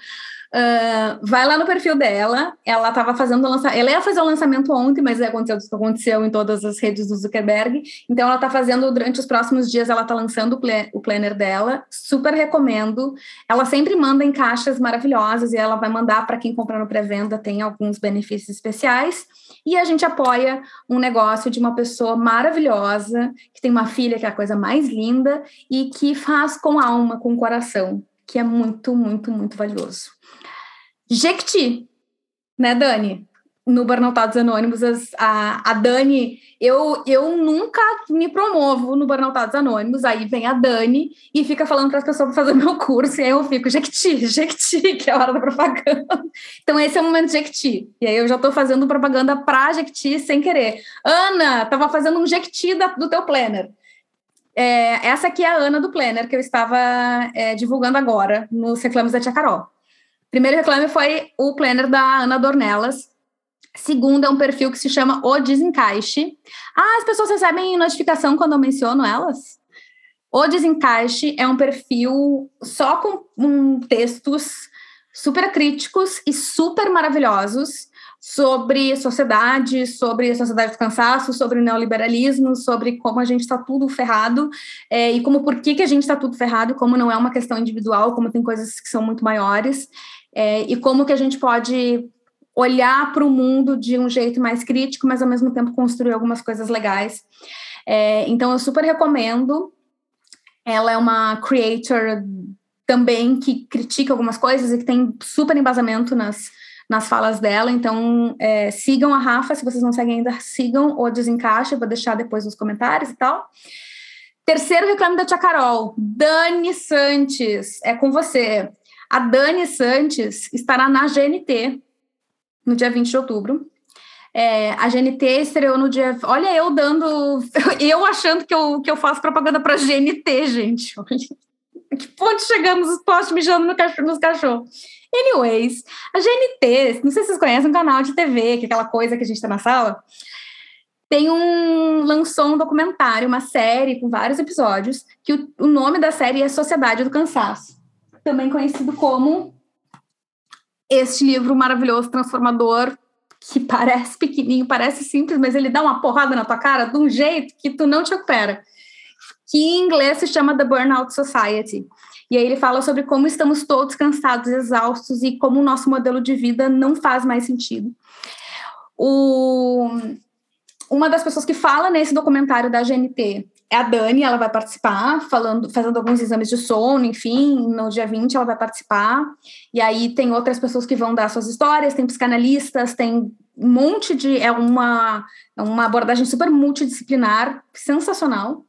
Vai lá no perfil dela. Ela estava fazendo ela ia fazer o lançamento ontem, mas aconteceu em todas as redes do Zuckerberg. Então ela está fazendo durante os próximos dias, ela está lançando o planner dela. Super recomendo. Ela sempre manda em caixas maravilhosas e ela vai mandar para quem comprar no pré-venda, tem alguns benefícios especiais. E a gente apoia um negócio de uma pessoa maravilhosa, que tem uma filha que é a coisa mais linda e que faz com alma, com coração, que é muito, muito, muito valioso. Jequiti, né, Dani? No Burnoutados Anônimos, a Dani, eu nunca me promovo no Burnoutados Anônimos, aí vem a Dani e fica falando para as pessoas para fazer meu curso, e aí eu fico, Jequiti, que é a hora da propaganda. Então esse é o momento Jequiti, e aí eu já estou fazendo propaganda para Jequiti sem querer. Ana, estava fazendo um Jequiti do teu planner. Essa aqui é a Ana do planner, que eu estava divulgando agora nos reclames da Tia Carol. Primeiro reclame foi o planner da Ana Dornelas. Segundo, é um perfil que se chama O Desencaixe. As pessoas recebem notificação quando eu menciono elas? O Desencaixe é um perfil só com textos super críticos e super maravilhosos sobre sociedade do cansaço, sobre o neoliberalismo, sobre como a gente está tudo ferrado e por que a gente está tudo ferrado, como não é uma questão individual, como tem coisas que são muito maiores, e como que a gente pode olhar para o mundo de um jeito mais crítico, mas ao mesmo tempo construir algumas coisas legais. Então eu super recomendo. Ela é uma creator também que critica algumas coisas e que tem super embasamento nas falas dela, então sigam a Rafa, se vocês não seguem ainda, sigam o Desencaixe, eu vou deixar depois nos comentários e tal. Terceiro reclame da Tia Carol, Dani Sanches, é com você. A Dani Sanches estará na GNT, no dia 20 de outubro. A GNT estreou no dia... Olha, eu achando que eu faço propaganda para GNT, gente. Olha, que ponto chegamos os postos mijando nos cachorros. Anyways, a GNT, não sei se vocês conhecem, um canal de TV, que é aquela coisa que a gente tá na sala, lançou um documentário, uma série com vários episódios, que o nome da série é Sociedade do Cansaço, também conhecido como este livro maravilhoso, transformador, que parece pequenininho, parece simples, mas ele dá uma porrada na tua cara de um jeito que tu não te recupera, que em inglês se chama The Burnout Society. E aí ele fala sobre como estamos todos cansados, exaustos, e como o nosso modelo de vida não faz mais sentido. Uma das pessoas que fala nesse documentário da GNT é a Dani, ela vai participar, fazendo alguns exames de sono, enfim, no dia 20 ela vai participar, e aí tem outras pessoas que vão dar suas histórias, tem psicanalistas, tem um monte de... É uma abordagem super multidisciplinar, sensacional.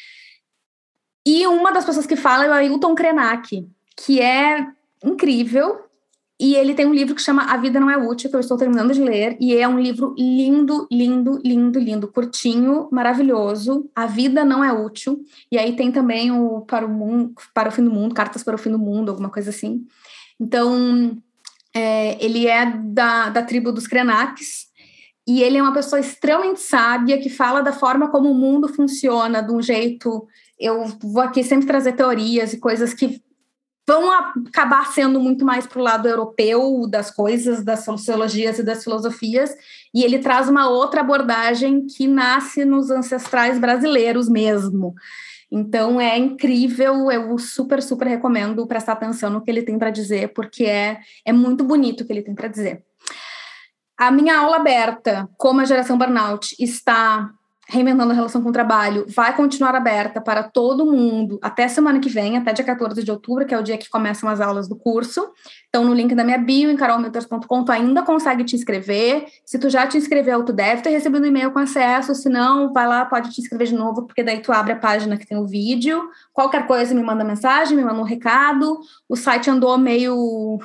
E uma das pessoas que fala é o Ailton Krenak, que é incrível, e ele tem um livro que chama A Vida Não É Útil, que eu estou terminando de ler, e é um livro lindo, lindo, lindo, lindo, curtinho, maravilhoso. A Vida Não É Útil. E aí tem também o Para o Fim do Mundo, Cartas para o Fim do Mundo, alguma coisa assim. Então, ele é da tribo dos Krenaks, e ele é uma pessoa extremamente sábia, que fala da forma como o mundo funciona, de um jeito... Eu vou aqui sempre trazer teorias e coisas que vão acabar sendo muito mais para o lado europeu das coisas, das sociologias e das filosofias, e ele traz uma outra abordagem que nasce nos ancestrais brasileiros mesmo. Então é incrível, eu super, super recomendo prestar atenção no que ele tem para dizer, porque é muito bonito o que ele tem para dizer. A minha aula aberta, como a Geração Burnout está reinventando a relação com o trabalho, vai continuar aberta para todo mundo até semana que vem, até dia 14 de outubro, que é o dia que começam as aulas do curso. Então, no link da minha bio, em carolmilters.com, tu ainda consegue te inscrever. Se tu já te inscreveu, tu deve ter recebido um e-mail com acesso. Se não, vai lá, pode te inscrever de novo, porque daí tu abre a página que tem o vídeo. Qualquer coisa, me manda mensagem, me manda um recado. O site andou meio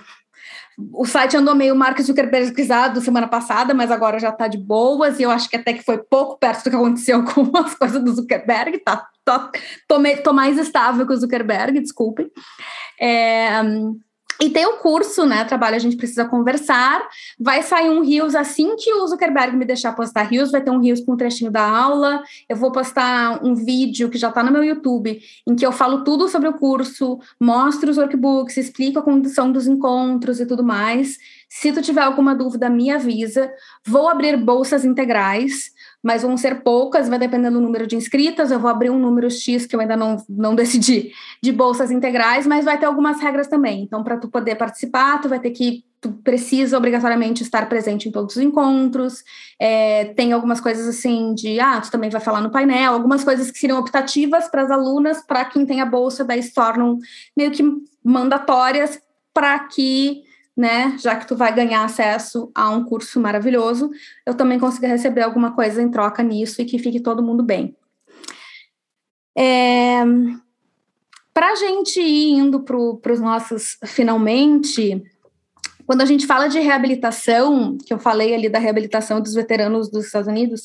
Mark Zuckerbergizado semana passada, mas agora já está de boas, e eu acho que até que foi pouco perto do que aconteceu com as coisas do Zuckerberg, tô mais estável que o Zuckerberg, desculpem. E tem o curso, né, Trabalho A Gente Precisa Conversar, vai sair um Reels assim que o Zuckerberg me deixar postar Reels, vai ter um Reels com um trechinho da aula, eu vou postar um vídeo que já está no meu YouTube, em que eu falo tudo sobre o curso, mostro os workbooks, explico a condição dos encontros e tudo mais. Se tu tiver alguma dúvida, me avisa. Vou abrir bolsas integrais, mas vão ser poucas, vai dependendo do número de inscritas, eu vou abrir um número X, que eu ainda não decidi, de bolsas integrais, mas vai ter algumas regras também. Então, para tu poder participar, tu precisa obrigatoriamente estar presente em todos os encontros, tem algumas coisas assim tu também vai falar no painel, algumas coisas que seriam optativas para as alunas, para quem tem a bolsa, daí se tornam meio que mandatórias para que, né, já que tu vai ganhar acesso a um curso maravilhoso, eu também consiga receber alguma coisa em troca nisso e que fique todo mundo bem. Para a gente ir indo para os nossos finalmente, quando a gente fala de reabilitação, que eu falei ali da reabilitação dos veteranos dos Estados Unidos,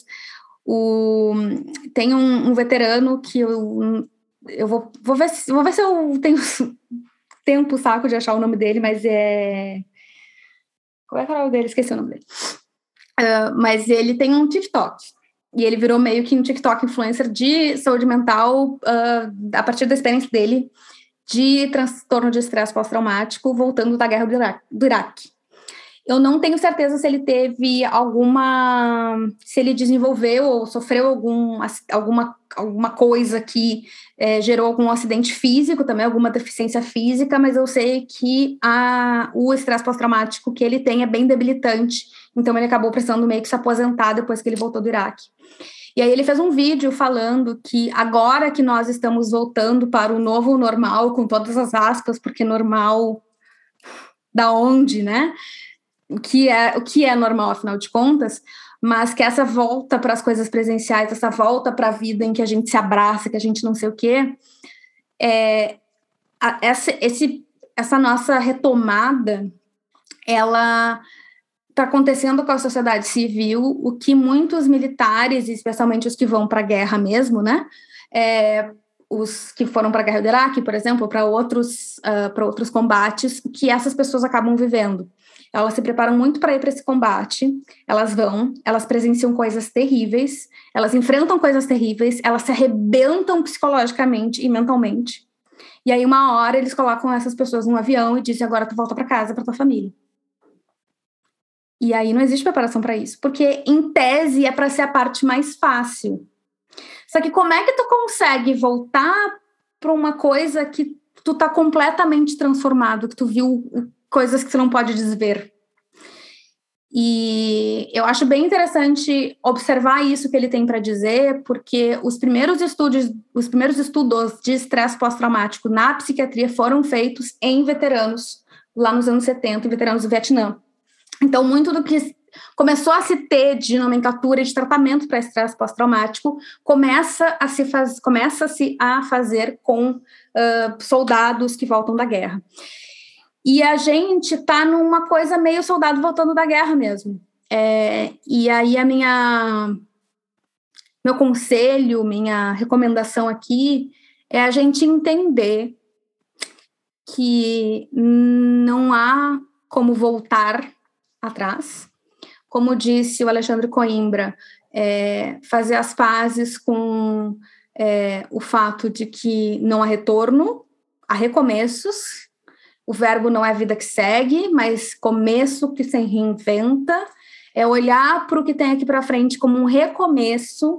tem um veterano que eu vou ver se eu tenho tempo, saco de achar o nome dele, mas qual é o nome dele? Esqueci o nome dele. Mas ele tem um TikTok. E ele virou meio que um TikTok influencer de saúde mental a partir da experiência dele de transtorno de estresse pós-traumático voltando da guerra do Iraque. Eu não tenho certeza se ele teve se ele desenvolveu ou sofreu alguma coisa que gerou algum acidente físico também, alguma deficiência física, mas eu sei que o estresse pós-traumático que ele tem é bem debilitante, então ele acabou precisando meio que se aposentar depois que ele voltou do Iraque. E aí ele fez um vídeo falando que agora que nós estamos voltando para o novo normal, com todas as aspas, porque normal da onde, né? O que é normal, afinal de contas, mas que essa volta para as coisas presenciais, essa volta para a vida em que a gente se abraça, que a gente não sei o quê, essa nossa retomada, ela está acontecendo com a sociedade civil, o que muitos militares, especialmente os que vão para a guerra mesmo, né, os que foram para a guerra do Iraque, por exemplo, para outros combates, que essas pessoas acabam vivendo. Elas se preparam muito para ir para esse combate, elas vão, elas presenciam coisas terríveis, elas enfrentam coisas terríveis, elas se arrebentam psicologicamente e mentalmente. E aí, uma hora, eles colocam essas pessoas num avião e dizem, agora tu volta para casa, para tua família. E aí não existe preparação para isso, porque, em tese, é para ser a parte mais fácil. Só que como é que tu consegue voltar para uma coisa que tu tá completamente transformado, que tu viu coisas que tu não pode desver? E eu acho bem interessante observar isso que ele tem para dizer, porque os primeiros estudos de estresse pós-traumático na psiquiatria foram feitos em veteranos, lá nos anos 70, veteranos do Vietnã. Então, muito do que começou a se ter de nomenclatura de tratamento para estresse pós-traumático começa-se a fazer com soldados que voltam da guerra. E a gente está numa coisa meio soldado voltando da guerra mesmo. E aí meu conselho, minha recomendação aqui é a gente entender que não há como voltar atrás. Como disse o Alexandre Coimbra, fazer as pazes com o fato de que não há retorno, há recomeços. O verbo não é vida que segue, mas começo que se reinventa. É olhar para o que tem aqui para frente como um recomeço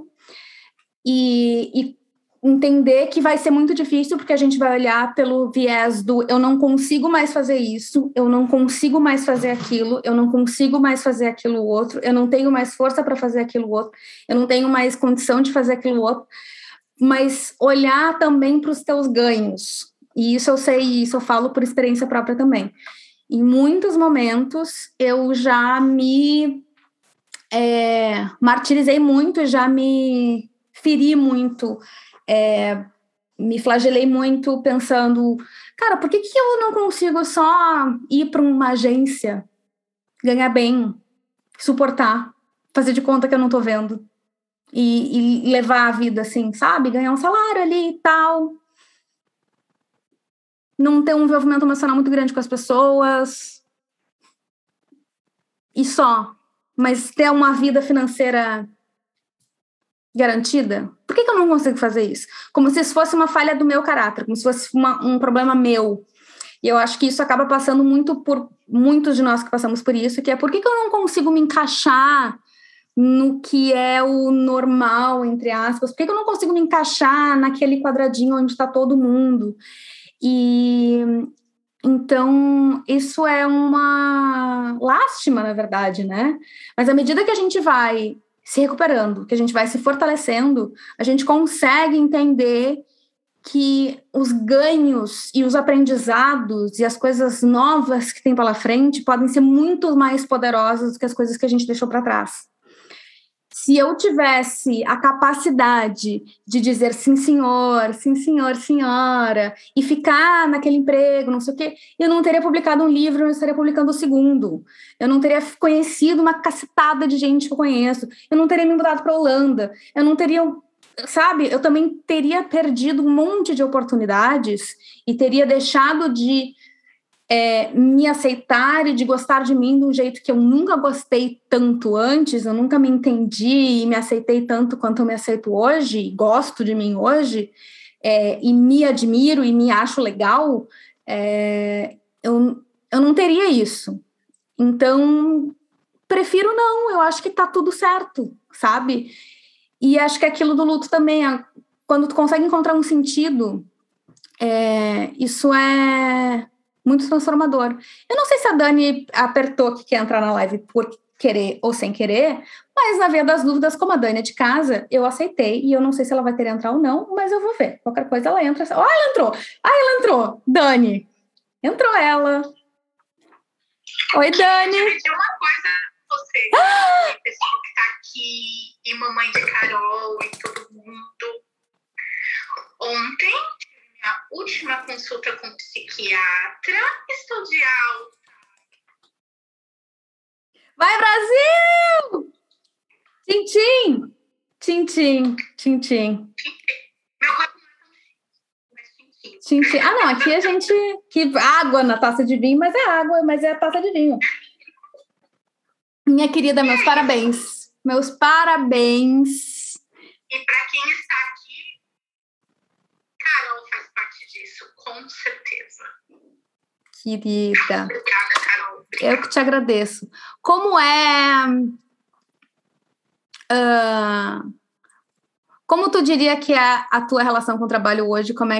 e entender que vai ser muito difícil, porque a gente vai olhar pelo viés do eu não consigo mais fazer isso, eu não consigo mais fazer aquilo, eu não consigo mais fazer aquilo outro, eu não tenho mais força para fazer aquilo outro, eu não tenho mais condição de fazer aquilo outro, mas olhar também para os teus ganhos. E isso eu sei, isso eu falo por experiência própria também. Em muitos momentos, eu já me martirizei muito, já me feri muito, me flagelei muito pensando, cara, por que eu não consigo só ir para uma agência, ganhar bem, suportar, fazer de conta que eu não tô vendo e levar a vida assim, sabe? Ganhar um salário ali e tal, não ter um envolvimento emocional muito grande com as pessoas e só, mas ter uma vida financeira garantida? Por que eu não consigo fazer isso? Como se isso fosse uma falha do meu caráter, como se fosse um problema meu. E eu acho que isso acaba passando muito por muitos de nós que passamos por isso, que é por que eu não consigo me encaixar no que é o normal, entre aspas? Por que eu não consigo me encaixar naquele quadradinho onde está todo mundo? E então, isso é uma lástima, na verdade, né? Mas à medida que a gente vai se recuperando, que a gente vai se fortalecendo, a gente consegue entender que os ganhos e os aprendizados e as coisas novas que tem pela frente podem ser muito mais poderosas do que as coisas que a gente deixou para trás. Se eu tivesse a capacidade de dizer sim, senhor, senhora, e ficar naquele emprego, não sei o quê, eu não teria publicado um livro, eu estaria publicando o segundo. Eu não teria conhecido uma cacetada de gente que eu conheço. Eu não teria me mudado para a Holanda. Eu não teria, sabe? Eu também teria perdido um monte de oportunidades e teria deixado de me aceitar e de gostar de mim de um jeito que eu nunca gostei tanto antes, eu nunca me entendi e me aceitei tanto quanto eu me aceito hoje, gosto de mim hoje, e me admiro e me acho legal, eu não teria isso. Então, prefiro não, eu acho que tá tudo certo, sabe? E acho que aquilo do luto também, quando tu consegue encontrar um sentido, isso é muito transformador. Eu não sei se a Dani apertou que quer entrar na live por querer ou sem querer, mas na via das dúvidas, como a Dani é de casa, eu aceitei, e eu não sei se ela vai querer entrar ou não, mas eu vou ver. Qualquer coisa ela entra. Ela entrou! Ela entrou! Dani! Entrou ela! Oi, Dani! Eu vou uma coisa pra você, pessoal que tá aqui, e mamãe de Carol, e todo mundo. Ontem, minha última consulta com psiquiatra, estou de alta. Vai, Brasil! Tchim, tchim! Tchim, tchim. Meu corpo não é tão mas tchim. Ah, não, aqui a gente... Que água na taça de vinho, mas é água, mas é a taça de vinho. Minha querida, meus parabéns. Meus parabéns. E para quem está aqui, Carol faz parte disso, com certeza. Querida. Obrigada, Carol. Obrigada. Eu que te agradeço. Como é... como tu diria que é a tua relação com o trabalho hoje? Como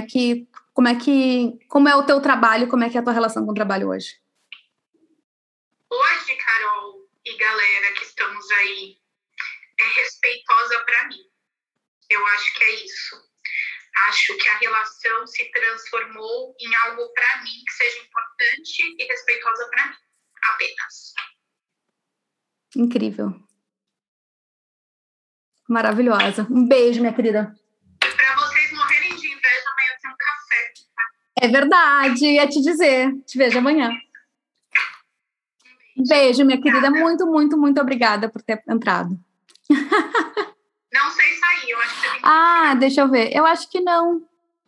é o teu trabalho? Como é que é a tua relação com o trabalho hoje? Hoje, Carol e galera que estamos aí, é respeitosa para mim. Eu acho que é isso. Acho que a relação se transformou em algo para mim que seja importante e respeitosa para mim. Apenas. Incrível. Maravilhosa. Um beijo, minha querida. E para vocês morrerem de inveja, amanhã tem um café. Tá? É verdade, ia te dizer. Te vejo amanhã. Um beijo, minha querida. Muito, muito, muito obrigada por ter entrado. Não sei sair, eu acho que você tem que... Deixa eu ver. Eu acho que não.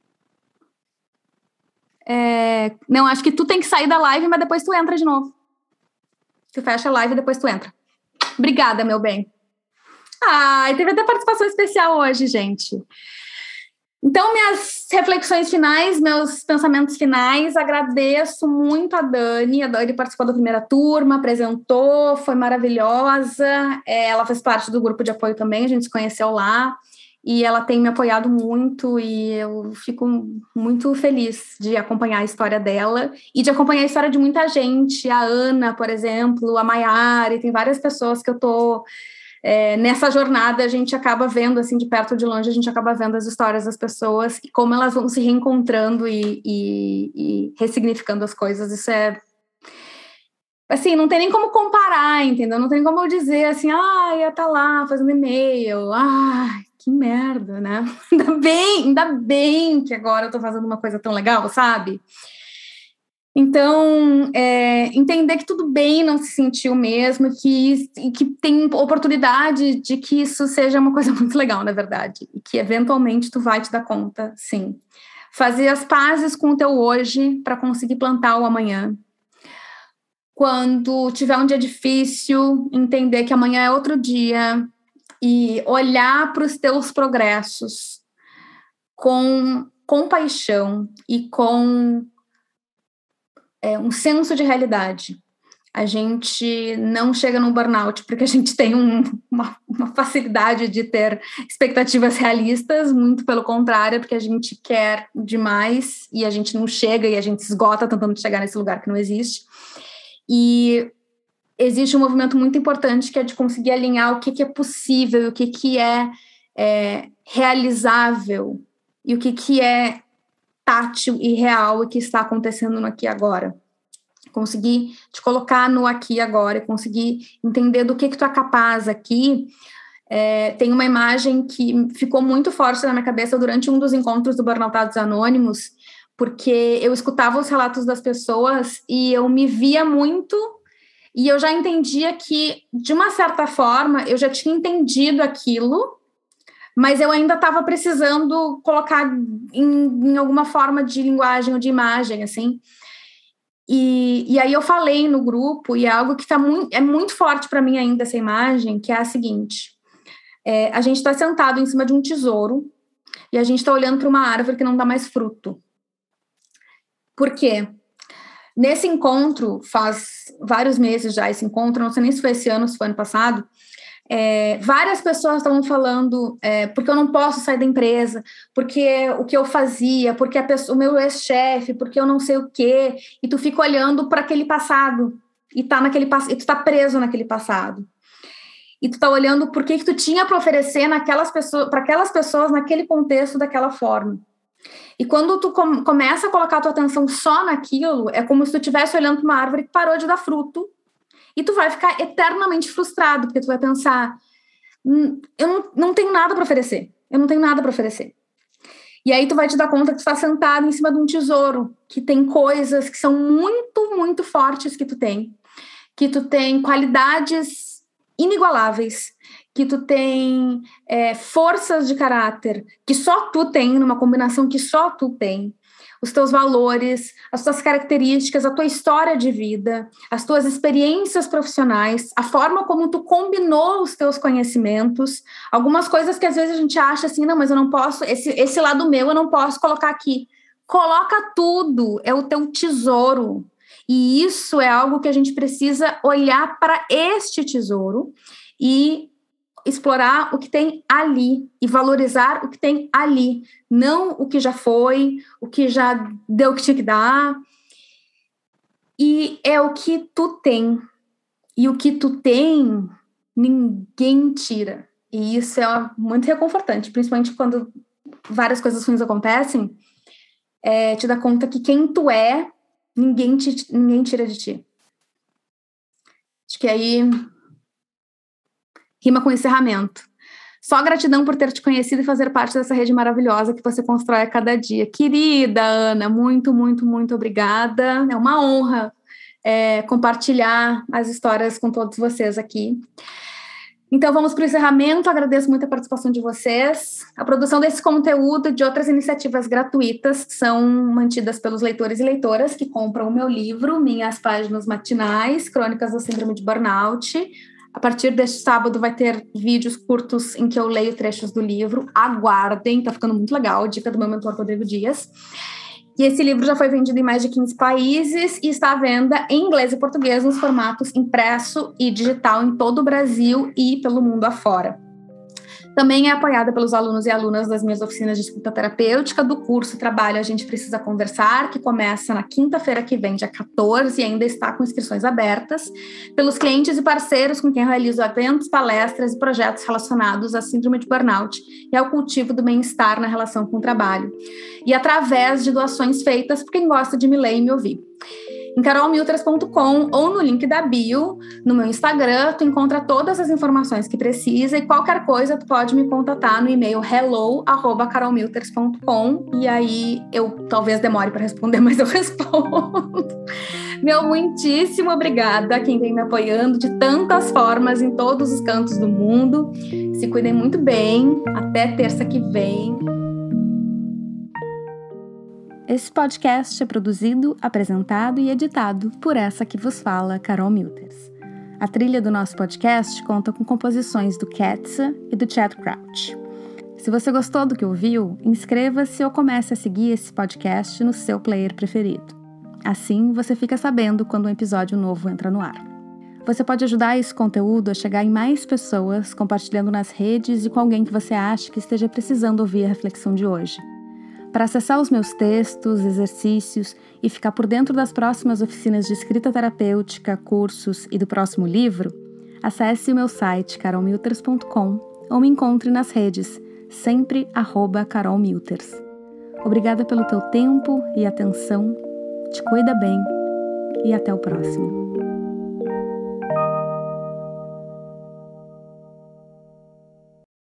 Não, acho que tu tem que sair da live, mas depois tu entra de novo. Tu fecha a live e depois tu entra. Obrigada, meu bem. Teve até participação especial hoje, gente. Então, minhas reflexões finais, meus pensamentos finais, agradeço muito a Dani. A Dani participou da primeira turma, apresentou, foi maravilhosa. Ela fez parte do grupo de apoio também, a gente se conheceu lá. E ela tem me apoiado muito e eu fico muito feliz de acompanhar a história dela e de acompanhar a história de muita gente. A Ana, por exemplo, a Maiara, tem várias pessoas que eu tô... nessa jornada a gente acaba vendo, assim, de perto ou de longe, a gente acaba vendo as histórias das pessoas e como elas vão se reencontrando e ressignificando as coisas. Isso é... assim, não tem nem como comparar, entendeu? Não tem como eu dizer assim, ia estar lá fazendo e-mail, que merda, né? Ainda bem que agora eu tô fazendo uma coisa tão legal, sabe? Então, entender que tudo bem não se sentir o mesmo e que tem oportunidade de que isso seja uma coisa muito legal, na verdade, e que eventualmente tu vai te dar conta, sim. Fazer as pazes com o teu hoje para conseguir plantar o amanhã. Quando tiver um dia difícil, entender que amanhã é outro dia e olhar para os teus progressos com compaixão e com um senso de realidade. A gente não chega no burnout porque a gente tem uma facilidade de ter expectativas realistas, muito pelo contrário, porque a gente quer demais e a gente não chega e a gente se esgota tentando chegar nesse lugar que não existe. E existe um movimento muito importante que é de conseguir alinhar o que é possível, o que é realizável e o que é tátil e real e que está acontecendo no aqui e agora. Conseguir te colocar no aqui e agora e conseguir entender do que tu é capaz aqui. Tem uma imagem que ficou muito forte na minha cabeça durante um dos encontros do Burnoutados Anônimos, porque eu escutava os relatos das pessoas e eu me via muito e eu já entendia que, de uma certa forma, eu já tinha entendido aquilo, mas eu ainda estava precisando colocar em alguma forma de linguagem ou de imagem, assim. E aí eu falei no grupo, e é algo que é muito forte para mim ainda, essa imagem, que é a seguinte. A gente está sentado em cima de um tesouro e a gente está olhando para uma árvore que não dá mais fruto. Por quê? Nesse encontro, faz vários meses já esse encontro, não sei nem se foi esse ano, se foi ano passado, várias pessoas estavam falando porque eu não posso sair da empresa, porque o que eu fazia, porque o meu ex-chefe, porque eu não sei o quê, e tu fica olhando para aquele passado, e tu tá preso naquele passado. E tu tá olhando por que tu tinha para oferecer para aquelas pessoas naquele contexto daquela forma. E quando tu começa a colocar a tua atenção só naquilo, é como se tu estivesse olhando para uma árvore que parou de dar fruto, e tu vai ficar eternamente frustrado, porque tu vai pensar, eu não tenho nada para oferecer, eu não tenho nada para oferecer. E aí tu vai te dar conta que tu está sentado em cima de um tesouro, que tem coisas que são muito, muito fortes que tu tem qualidades inigualáveis, que tu tem forças de caráter que só tu tem, numa combinação que só tu tem, os teus valores, as tuas características, a tua história de vida, as tuas experiências profissionais, a forma como tu combinou os teus conhecimentos, algumas coisas que às vezes a gente acha assim, não, mas eu não posso, esse lado meu eu não posso colocar aqui. Coloca tudo, é o teu tesouro. E isso é algo que a gente precisa olhar para este tesouro e explorar o que tem ali e valorizar o que tem ali, não o que já foi, o que já deu o que tinha que dar. E é o que tu tem. E o que tu tem, ninguém tira. E isso é muito reconfortante, principalmente quando várias coisas ruins acontecem, te dá conta que quem tu é, ninguém tira de ti. Acho que aí rima com encerramento. Só gratidão por ter te conhecido e fazer parte dessa rede maravilhosa que você constrói a cada dia. Querida Ana, muito, muito, muito obrigada. É uma honra compartilhar as histórias com todos vocês aqui. Então, vamos para o encerramento. Agradeço muito a participação de vocês. A produção desse conteúdo e de outras iniciativas gratuitas são mantidas pelos leitores e leitoras que compram o meu livro, Minhas Páginas Matinais, Crônicas da Síndrome de Burnout. A partir deste sábado vai ter vídeos curtos em que eu leio trechos do livro. Aguardem, tá ficando muito legal. Dica do meu mentor Rodrigo Dias. E esse livro já foi vendido em mais de 15 países e está à venda em inglês e português nos formatos impresso e digital em todo o Brasil e pelo mundo afora. Também é apoiada pelos alunos e alunas das minhas oficinas de escuta terapêutica do curso Trabalho A Gente Precisa Conversar, que começa na quinta-feira que vem, dia 14, e ainda está com inscrições abertas, pelos clientes e parceiros com quem eu realizo eventos, palestras e projetos relacionados à síndrome de burnout e ao cultivo do bem-estar na relação com o trabalho, e através de doações feitas por quem gosta de me ler e me ouvir. Em carolmilters.com ou no link da bio, no meu Instagram, tu encontra todas as informações que precisa e qualquer coisa tu pode me contatar no e-mail hello@carolmilters.com e aí eu talvez demore para responder, mas eu respondo. Meu muitíssimo obrigada a quem vem me apoiando de tantas formas em todos os cantos do mundo. Se cuidem muito bem. Até terça que vem. Esse podcast é produzido, apresentado e editado por essa que vos fala, Carol Milters. A trilha do nosso podcast conta com composições do Ketsa e do Chad Crouch. Se você gostou do que ouviu, inscreva-se ou comece a seguir esse podcast no seu player preferido. Assim, você fica sabendo quando um episódio novo entra no ar. Você pode ajudar esse conteúdo a chegar em mais pessoas, compartilhando nas redes e com alguém que você acha que esteja precisando ouvir a reflexão de hoje. Para acessar os meus textos, exercícios e ficar por dentro das próximas oficinas de escrita terapêutica, cursos e do próximo livro, acesse o meu site carolmilters.com ou me encontre nas redes, sempre @carolmilters. Obrigada pelo teu tempo e atenção, te cuida bem e até o próximo.